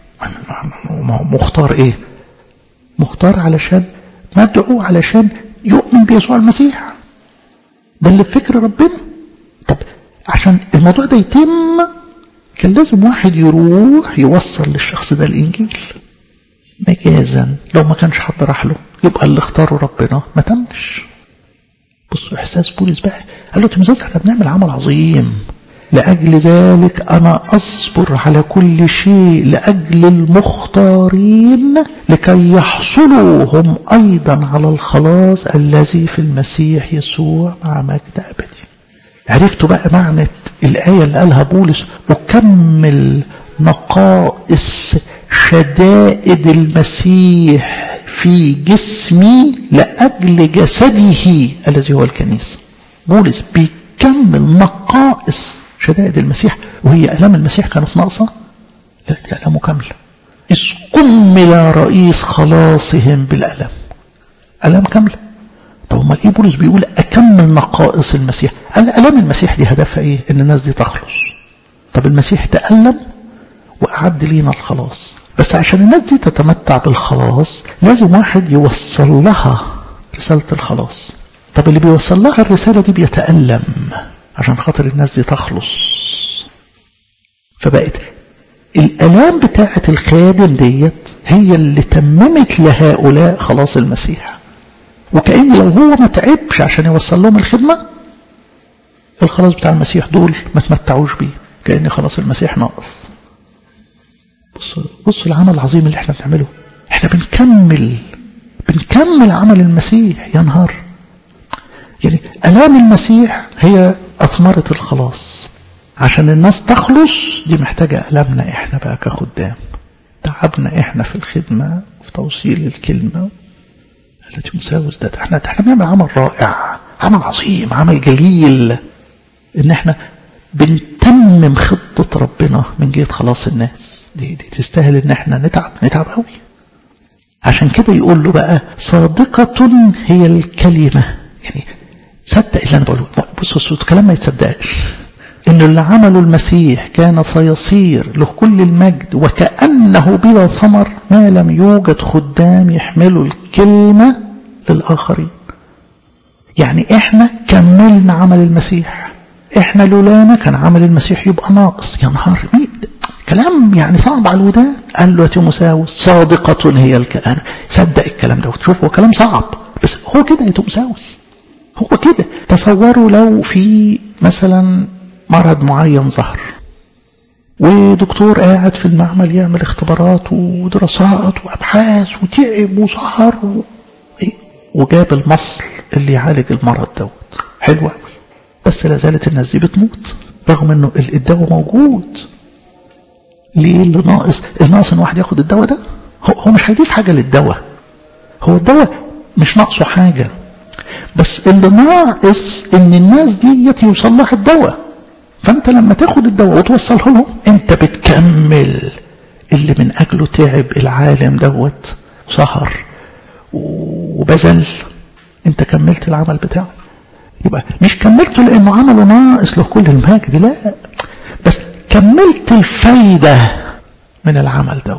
مختار ايه؟ مختار علشان مدعو علشان يؤمن بيسوع المسيح. ده اللي بفكر ربنا. طب عشان الموضوع ده يتم كان لازم واحد يروح يوصل للشخص ده الإنجيل مجازا. لو ما كانش حد راح له يبقى اللي اختاره ربنا ما تمش. بصوا إحساس بولس بقى، قال له تيموثاوس احنا بنعمل عمل عظيم، لأجل ذلك أنا أصبر على كل شيء لأجل المختارين لكي يحصلوا هم أيضا على الخلاص الذي في المسيح يسوع مع مجد أبدي. عرفتوا بقى معنى الآية اللي قالها بولس أكمل نقائص شدائد المسيح في جسمي لأجل جسده الذي هو الكنيسة. بولس بيكمل نقائص شدائد المسيح، وهي ألام المسيح كانت ناقصة؟ لا، دي ألامه كاملة. إذ كمل رئيس خلاصهم بالألم، ألام كاملة. طب امال ايه بولس بيقول اكمل نقائص المسيح؟ قال ألام المسيح دي هدفها ايه؟ ان الناس دي تخلص. طب المسيح تألم وأعد لينا الخلاص، بس عشان الناس دي تتمتع بالخلاص لازم واحد يوصل لها رسالة الخلاص. طب اللي بيوصل لها الرسالة دي بيتألم عشان خاطر الناس دي تخلص. فبقت الألام بتاعة الخادم ديت هي اللي تممت لهؤلاء خلاص المسيح. وكأن لو هو ما تعبش عشان يوصل لهم الخدمة، الخلاص بتاع المسيح دول ما تمتعوش بيه، كأن خلاص المسيح ناقص. بصوا العمل العظيم اللي احنا بنعمله، احنا بنكمل عمل المسيح. يا نهار، يعني ألام المسيح هي أثمرة الخلاص. عشان الناس تخلص دي محتاجة ألامنا احنا بقى كخدام، تعبنا احنا في الخدمة في توصيل الكلمة. تيموثاوس ده احنا بنعمل عمل رائع، عمل عظيم، عمل جليل، ان احنا بنتمم خطة ربنا من جهة خلاص الناس. دي تستاهل ان احنا نتعب قوي. عشان كده يقول له بقى صادقة هي الكلمة. يعني صدق اللي انا بقوله. بصوا الكلام ما يتصدقش، ان اللي عمله المسيح كان سيصير له كل المجد وكأنه بلا ثمر ما لم يوجد خدام يحملوا الكلمة للآخرين. يعني احنا كملنا عمل المسيح، احنا لولانا كان عمل المسيح يبقى ناقص. يا نهار، كلام يعني صعب على الودان. قال له يا تيموثاوس صادقة هي الكلام. صدق الكلام ده. وتشوف هو كلام صعب، بس هو كده يا تيموثاوس، هو كده. تصوروا لو في مثلا مرض معين ظهر، ودكتور قاعد في المعمل يعمل اختبارات ودراسات وابحاث وتعب وسهر وجاب المصل اللي يعالج المرض دوت. حلو قوي، بس لا زالت الناس دي بتموت رغم انه الدواء موجود. ليه اللي ناقص؟ الناقص ان واحد ياخد الدواء ده. هو مش هيضيف حاجه للدواء، هو الدواء مش ناقصه حاجه، بس اللي ناقص ان الناس دي يوصل لها الدواء. فانت لما تاخد الدواء وتوصله لهم انت بتكمل اللي من اجله تعب العالم دوت وسهر وبذل. انت كملت العمل بتاعه. يبقى مش كملته لانه عمله ناقص له كل المجد، لا، بس كملت الفايدة من العمل دوت.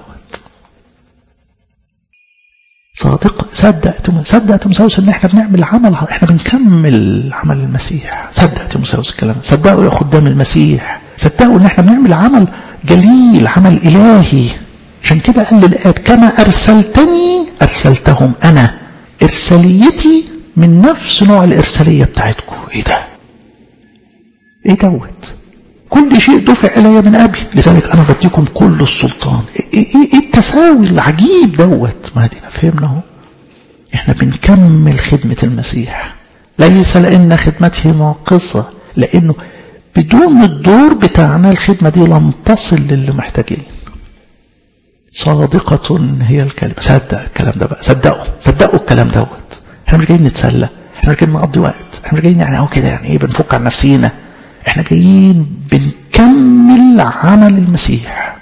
صادق، صدق تيموثاوس ان احنا بنعمل عمل، احنا بنكمل عمل المسيح. صدق تيموثاوس الكلام، صدقوا يا خدام المسيح، صدقوا ان احنا بنعمل عمل جليل، عمل الهي. عشان كده قال للآب كما ارسلتني ارسلتهم انا. ارساليتي من نفس نوع الارسالية بتاعتكم. ايه ده؟ ايه دوت؟ كل شيء دفع الي من ابي لذلك انا بديكم كل السلطان. ايه التساوي العجيب دوت؟ ما دينا فهمنا اهو. احنا بنكمل خدمة المسيح، ليس لان خدمته ناقصة، لانه بدون الدور بتاعنا الخدمة دي لم تصل للي محتاجين. صادقة هي الكلمة. صدق الكلام ده بقى، صدقوا الكلام دوت. احنا مش جايين نتسلى، احنا مش جايين نقضي وقت، احنا مش جايين يعني اهو كده يعني ايه بنفك عن نفسينا. احنا جايين بنكمل عمل المسيح.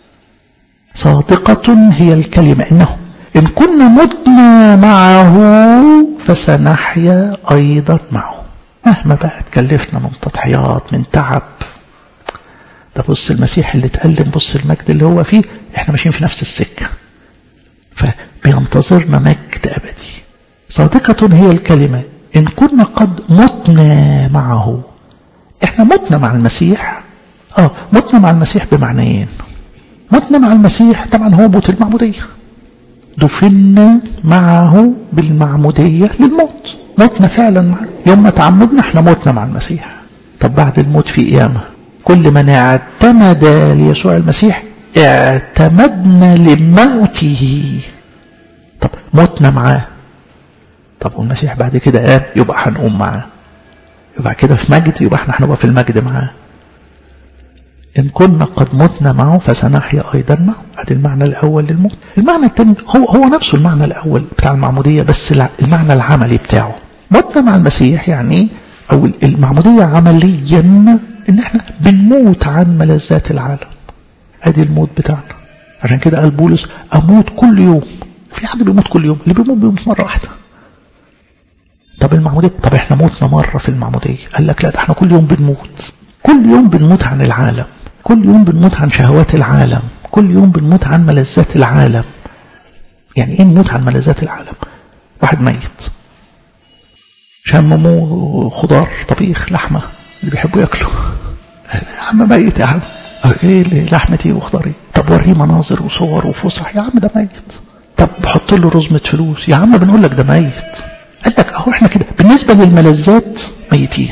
صادقة هي الكلمة انه ان كنا متنا معه فسنحيا ايضا معه. مهما بقى تكلفنا من تضحيات من تعب. ده بص المسيح اللي اتألم، بص المجد اللي هو فيه. احنا ماشيين في نفس السكة، فبينتظرنا مجد ابدي. صادقة هي الكلمة ان كنا قد متنا معه. احنا متنا مع المسيح. متنا مع المسيح بمعنيين. متنا مع المسيح طبعا هو موت المعمودية، دفنا معه بالمعمودية للموت، متنا فعلا معه. يوم ما تعمدنا احنا متنا مع المسيح. طب بعد الموت في قيامة. كل من اعتمد ليسوع المسيح اعتمدنا لموته. طب متنا معاه، طب والمسيح بعد كده قام، يبقى هنقوم معاه، يبقى كده في مجد، يبقى احنا هنبقى في المجد معاه. إن كنا قد متنا معه فسنحيا أيضا معه. هذا المعنى الأول للموت. المعنى الثاني هو نفسه المعنى الأول بتاع المعمودية، بس المعنى العملي بتاعه. متنا مع المسيح يعني أو المعمودية عمليا إن احنا بنموت عن ملذات العالم. ادي الموت بتاعنا. عشان كده قال بولس اموت كل يوم. في حد بيموت كل يوم؟ اللي بيموت مرة واحدة. طب المعمودية، طب احنا موتنا مرة في المعمودية. قال لك لا، ده احنا كل يوم بنموت. كل يوم بنموت عن العالم، كل يوم بنموت عن شهوات العالم، كل يوم بنموت عن ملذات العالم. يعني ايه نموت عن ملذات العالم؟ واحد ميت شمموا خضار طبيخ لحمة اللي بيحبوا ياكلوا، يا عم ميت يا عم، ايه لحمتي وخضاري؟ طب وريه مناظر وصور وفسح، يا عم ده ميت. طب حط له رزمة فلوس، يا عم بنقول لك ده ميت. قال لك اهو احنا كده بالنسبة للملذات ميتين.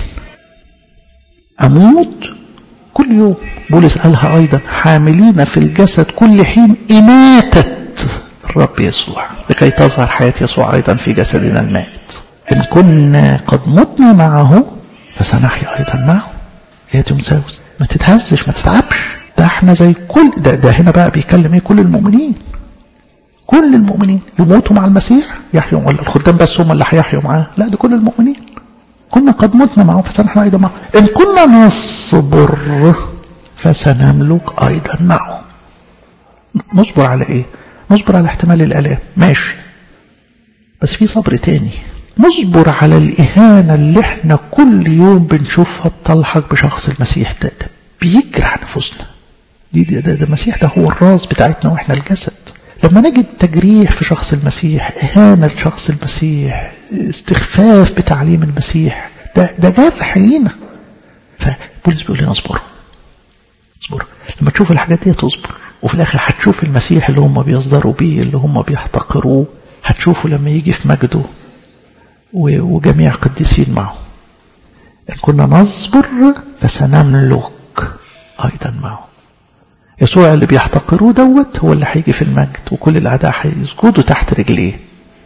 اموت كل يوم. بولس قالها ايضا حاملين في الجسد كل حين إماتة الرب يسوع لكي تظهر حياة يسوع ايضا في جسدنا المائت. ان كنا قد متنا معه فسنحيا ايضا معه. يا تيموثاوس ما تتهزش، ما تتعبش، ده احنا زي كل ده هنا بقى بيكلم ايه؟ كل المؤمنين. كل المؤمنين يموتوا مع المسيح يحيوا، ولا الخدام بس هم اللي هيحيوا معاه؟ لا، ده كل المؤمنين. كنا قد متنا معه فسنحيا ايضا معه. ان كنا نصبر فسنملك ايضا معه. نصبر على ايه؟ نصبر على احتمال الالام، ماشي، بس في صبر تاني. نصبر على الإهانة اللي احنا كل يوم بنشوفها بتلحق بشخص المسيح. ده بيجرح نفوسنا. ده المسيح ده هو الراس بتاعتنا واحنا الجسد. لما نجد تجريح في شخص المسيح، إهانة لشخص المسيح، استخفاف بتعليم المسيح، ده جرح لينا. فبولس بيقول لنا اصبروا. لما تشوف الحاجات دي تصبر، وفي الآخر هتشوف المسيح اللي هم بيصدروا بيه، اللي هم بيحتقروه، هتشوفه لما يجي في مجده وجميع قديسين معه. إن كنا نصبر فسنملك أيضا معه. يسوع اللي بيحتقروه دوت هو اللي هيجي في المجد، وكل الأعداء هيسجدوا تحت رجليه.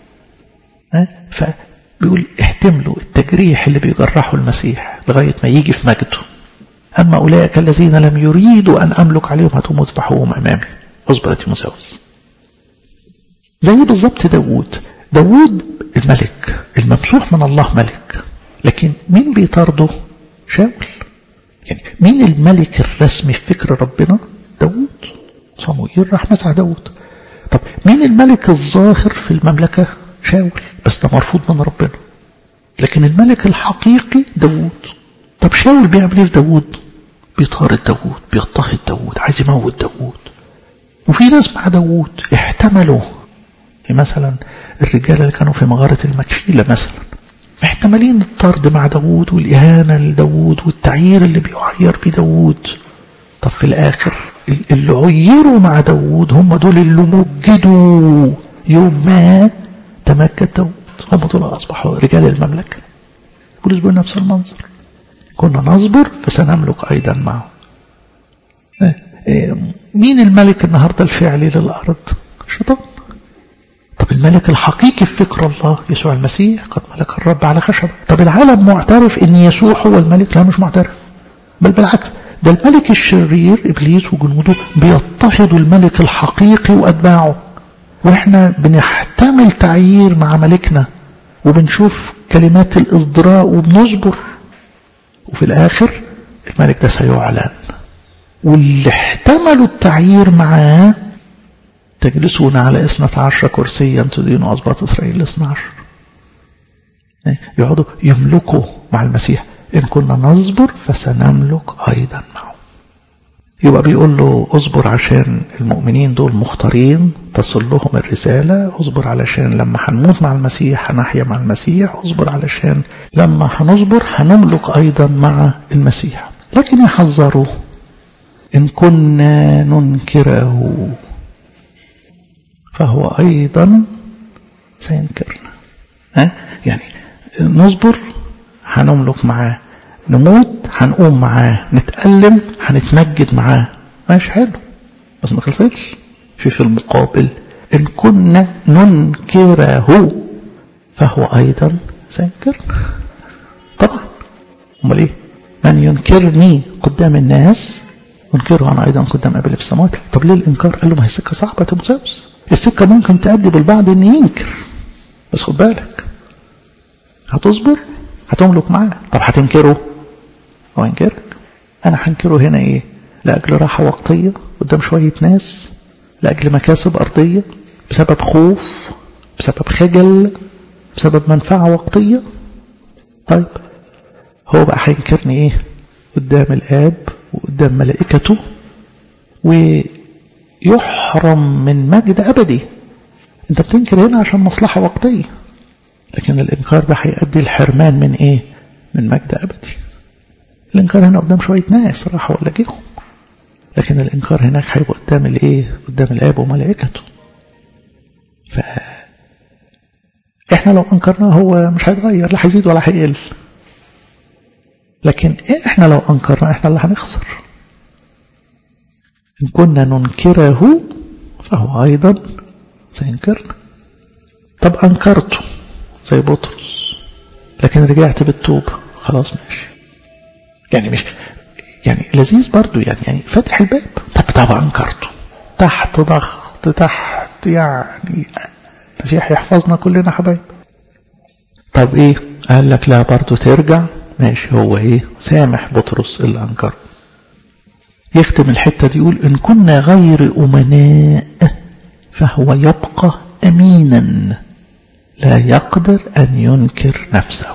فبيقول احتملوا التجريح اللي بيجرحوا المسيح لغاية ما يجي في مجده. أما أولئك الذين لم يريدوا أن أملك عليهم هاتهم واذبحوهم أمامي. اصبر يا تيموثاوس. زي بالضبط داوود الملك الممسوح من الله ملك، لكن مين بيطارده؟ شاول. يعني مين الملك الرسمي في فكر ربنا؟ داوود. صموئيل راح مسح داوود. طب مين الملك الظاهر في المملكة؟ شاول، بس ده مرفوض من ربنا. لكن الملك الحقيقي داوود. طب شاول بيعمل ايه في داوود؟ بيطارد داوود، بيضطهد داوود، عايز يموت داوود. وفي ناس مع داوود احتملوا، مثلا الرجال اللي كانوا في مغارة المكفيلة مثلا محتملين الطرد مع داوود والإهانة لداوود والتعيير اللي بيعير بداوود. طب في الآخر اللي عيروا مع داوود هم دول اللي مجدوا يوم ما تمجد داوود، هم دول أصبحوا رجال المملكة. بولس بيقول نفس المنظر. كنا نصبر فسنملك أيضا معه. مين الملك النهاردة الفعلي للأرض؟ الشيطان. طب الملك الحقيقي في فكر الله يسوع المسيح قد ملك الرب على خشبة. طب العالم معترف ان يسوع هو الملك؟ لا، مش معترف، بل بالعكس، ده الملك الشرير إبليس وجنوده بيضطهدوا الملك الحقيقي وأتباعه، واحنا بنحتمل تعيير مع ملكنا وبنشوف كلمات الإصدراء وبنصبر، وفي الآخر الملك ده سيعلن. واللي احتملوا التعيير معاه تجلسون على 12 كرسيا تدين أسباط إسرائيل 12. يقعدوا يملكوا مع المسيح. إن كنا نصبر فسنملك أيضا معه. يبقى بيقول له اصبر عشان المؤمنين دول مختارين تصل لهم الرسالة، اصبر علشان لما هنموت مع المسيح هنحيا مع المسيح، اصبر علشان لما هنصبر هنملك أيضا مع المسيح. لكن يحذروا إن كنا ننكره فهو أيضا سينكرنا. يعني نصبر هنملك معاه، نموت هنقوم معاه، نتألم هنتمجد معاه، ماشي حلو، بس ما خلصتش. في المقابل إن كنا ننكره فهو أيضا سينكرنا. طبعا امال ايه؟ من ينكرني قدام الناس انكره انا ايضا قدام ابي في السماوات. طب ليه الانكار؟ قال له ما هي السكه صعبه يا تيموثاوس، السكه ممكن تؤدي بالبعض ان ينكر، بس خد بالك هتصبر هتملك معاه. طب هتنكره؟ هو ينكرك. انا هنكره هنا ايه؟ لاجل راحه وقتيه قدام شويه ناس، لاجل مكاسب ارضيه، بسبب خوف، بسبب خجل، بسبب منفعه وقتيه. طيب هو بقى هينكرني ايه؟ قدام الآب وقدام ملائكته، ويحرم من مجد أبدي. انت بتنكر هنا عشان مصلحة وقتية، لكن الإنكار ده هيؤدي الحرمان من ايه؟ من مجد أبدي. الإنكار هنا قدام شوية ناس راحوا ولا جيهم، لكن الإنكار هناك هيبقى قدام الايه؟ قدام الآب وملائكته. احنا لو انكرناه هو مش هيتغير، لا هيزيد ولا هيقل، لكن احنا لو انكرنا احنا اللي هنخسر. ان كنا ننكره فهو ايضا سينكرنا. طب انكرته زي بطرس لكن رجعت بالتوبة، خلاص ماشي، يعني مش يعني لذيذ برضو، يعني فاتح الباب. طب انكرته تحت ضغط، تحت يعني المسيح يحفظنا كلنا حبايب. طب ايه؟ قال لك لا برضو ترجع، ماشي. هو ايه؟ سامح بطرس اللي انكر. يختم الحتة دي يقول إن كنا غير أمناء فهو يبقى أمينا لا يقدر أن ينكر نفسه.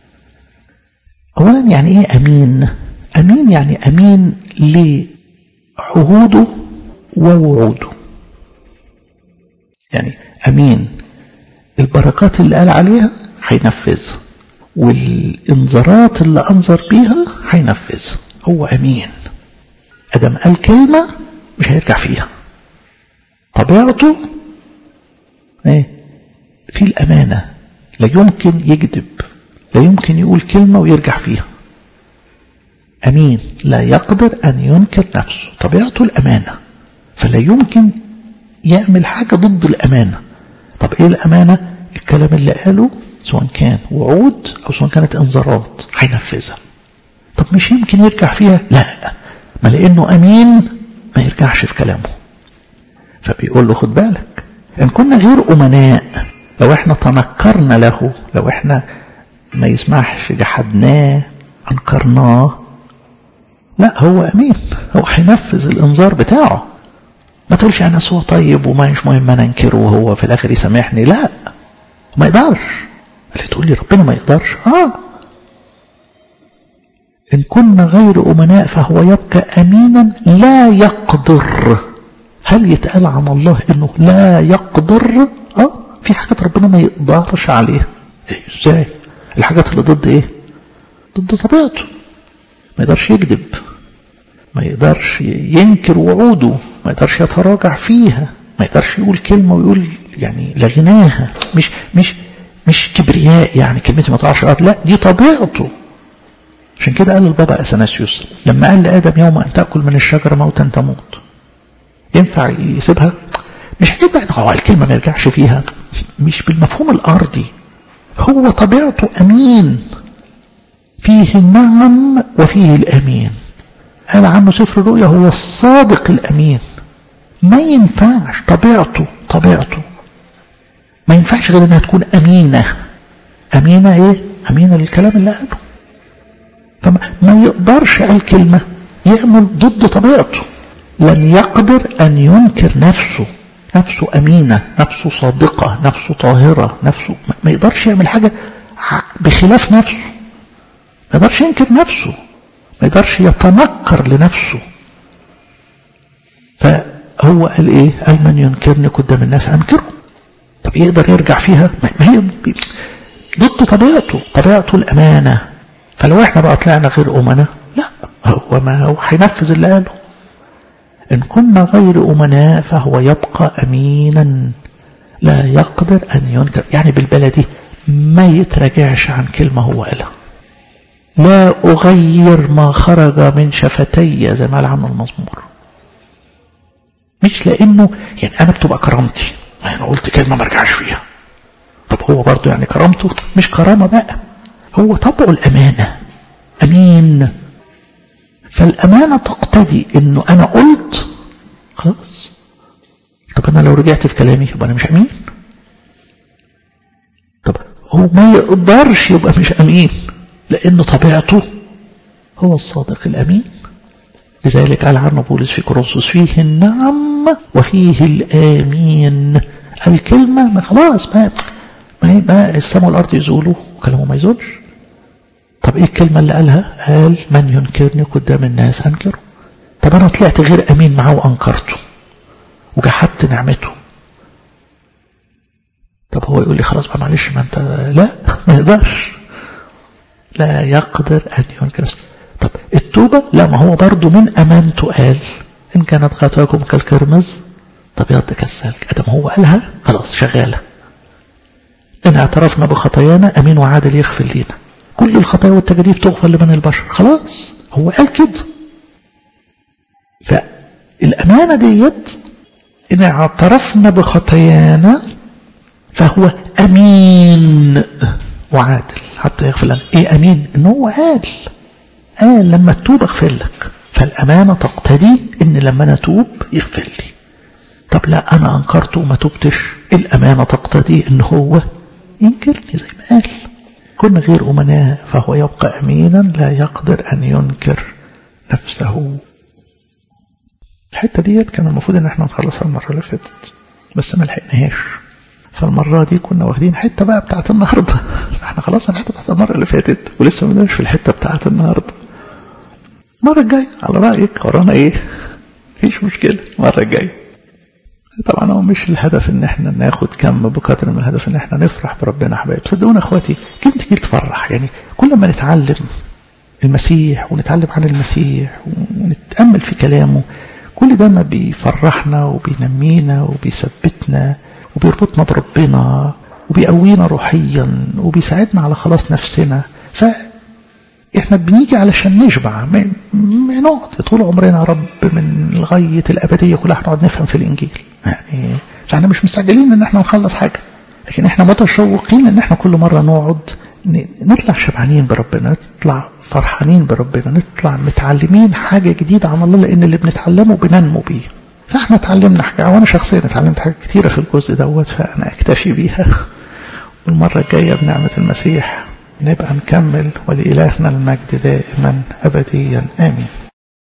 أولا يعني ايه أمين؟ أمين يعني أمين لعهوده ووعوده. يعني أمين البركات اللي قال عليها هينفذها، والإنذارات اللي أنذر بيها هينفذها. هو أمين، أدم قال كلمة مش هيرجع فيها. طبيعته ايه؟ في الأمانة، لا يمكن يكذب، لا يمكن يقول كلمة ويرجع فيها. أمين لا يقدر أن ينكر نفسه، طبيعته الأمانة، فلا يمكن يعمل حاجة ضد الأمانة. طب إيه الأمانة؟ الكلام اللي قاله سواء كان وعود أو سواء كانت انذارات هينفذها. طب مش يمكن يرجع فيها؟ لا، ما لأنه أمين ما يرجعش في كلامه. فبيقول له خد بالك، إن كنا غير أمناء، لو احنا تنكرنا له، لو احنا ما يسمحش جحدناه أنكرناه، لا هو أمين، هو هينفذ الإنذار بتاعه. ما تقولش أنا سوى طيب وما مش مهم أنا أنكره وهو في الآخر يسامحني، لا ما يقدرش. اللي تقول لي ربنا ما يقدرش، إن كنا غير أمناء فهو يبقى أمينا لا يقدر. هل يتقال عن الله إنه لا يقدر؟ في حاجات ربنا ما يقدرش عليها. إزاي؟ الحاجات اللي ضد إيه؟ ضد طبيعته. ما يقدرش يكذب، ما يقدرش ينكر وعوده، ما يقدرش يتراجع فيها، ما يقدرش يقول كلمة ويقول يعني لغناها. مش كبرياء يعني كلمتي ما تقعش الأرض، لا دي طبيعته. عشان كده قال البابا أثناسيوس لما قال لآدم يوم أن تأكل من الشجرة موتا تموت، ينفع يسيبها؟ مش حكيت بقى هو الكلمة ما يرجعش فيها، مش بالمفهوم الأرضي. هو طبيعته أمين، فيه النعم وفيه الأمين. قال عنه سفر الرؤيا هو الصادق الأمين. ما ينفعش، طبيعته ما ينفعش غير انها تكون أمينة. أمينة ايه؟ أمينة للكلام اللي قاله. فما يقدرش قال كلمة يعمل ضد طبيعته. لن يقدر أن ينكر نفسه أمينة، نفسه صادقة، نفسه طاهرة، نفسه ما يقدرش يعمل حاجة بخلاف نفسه. ما يقدرش ينكر نفسه، ما يقدرش يتنكر لنفسه. فهو قال ايه؟ قال من ينكرني قدام الناس انكره. طب يقدر يرجع فيها؟ ما هي ضد طبيعته الامانه. فلو احنا بقى طلعنا غير امنا، لا، هو هينفذ اللي قاله. ان كنا غير امناء فهو يبقى امينا لا يقدر ان ينكر. يعني بالبلدي ما يتراجعش عن كلمه هو قالها. لا اغير ما خرج من شفتي زي ما قال عنه المزمور. مش لانه يعني انا بتبقى كرامتي، انا قلت كلمه ما ارجعش فيها. طب هو برضه يعني كرامته مش كرامه بقى، هو طبعه الامانه، امين. فالامانه تقتضي انه انا قلت خلاص. طب انا لو رجعت في كلامي يبقى انا مش امين. طب هو ما يقدرش يبقى مش امين لانه طبيعته هو الصادق الامين. لذلك قال عنه بولس في كورنثوس فيه النعم وفيه الامين. الكلمه ما خلاص ما السماء والارض يزولوا وكلامه ما يزولش. طب ايه الكلمه اللي قالها؟ قال من ينكرني قدام الناس انكره. طب انا طلعت غير امين معه وانكرته وجحدت نعمته. طب هو يقول لي خلاص بقى معلش ما انت، لا، ما يقدرش، لا يقدر ان ينكر. طب التوبه، لا، ما هو برضو من امانته قال ان كانت خطاياكم كالقرمز تبيض كالثلج. ادم هو قالها خلاص شغاله. ان اعترفنا بخطايانا امين وعادل يغفر لنا كل الخطايا والتجاريف تغفر لمن البشر. خلاص هو قال كده. فالامانه ديت ان اعترفنا بخطايانا فهو امين وعادل حتى يغفر لنا. ايه امين؟ ان هو قال لما تتوب اغفر لك. فالامانه تقتضي ان لما انا اتوب يغفر لي. طب لا، انا انكرته وما توبتش، الامانه تقتضي ان هو ينكرني زي ما قال كن غير امناء فهو يبقى امينا لا يقدر ان ينكر نفسه. الحته ديت كان المفروض ان احنا نخلصها المره اللي فاتت بس ما لحقناهاش. فالمره دي كنا واخدين حته بقى بتاعت النهارده. احنا خلاص الحته بتاعت المره اللي فاتت ولسه ما بدناش في الحته بتاعت النهارده. المره الجايه على رايك ورانا ايه؟ مفيش مشكله المره الجايه. طبعا هو مش الهدف ان احنا ناخد كم بقدر من الهدف ان احنا نفرح بربنا. حبايب صدقونا اخواتي كلمه تيجي تفرح. يعني كل ما نتعلم المسيح ونتعلم عن المسيح ونتامل في كلامه كل ده ما بيفرحنا وبينمينا وبيثبتنا وبيربطنا بربنا وبيقوينا روحيا وبيساعدنا على خلاص نفسنا. فاحنا بنيجي علشان نشبع، نقعد طول عمرنا يا رب من لغايه الابديه كلها نقعد نفهم في الانجيل. يعني احنا مش مستعجلين ان احنا نخلص حاجه، لكن احنا متشوقين ان احنا كل مره نقعد نطلع شبعانين بربنا، نطلع فرحانين بربنا، نطلع متعلمين حاجه جديده عن الله، لان اللي بنتعلمه بننمو بيه. فاحنا اتعلمنا حاجه، وانا شخصيا اتعلمت حاجات كتيره في الجزء دوت، فانا اكتفي بيها. والمره الجايه بنعمه المسيح نبقى نكمل، ولإلهنا المجد دائما ابديا امين.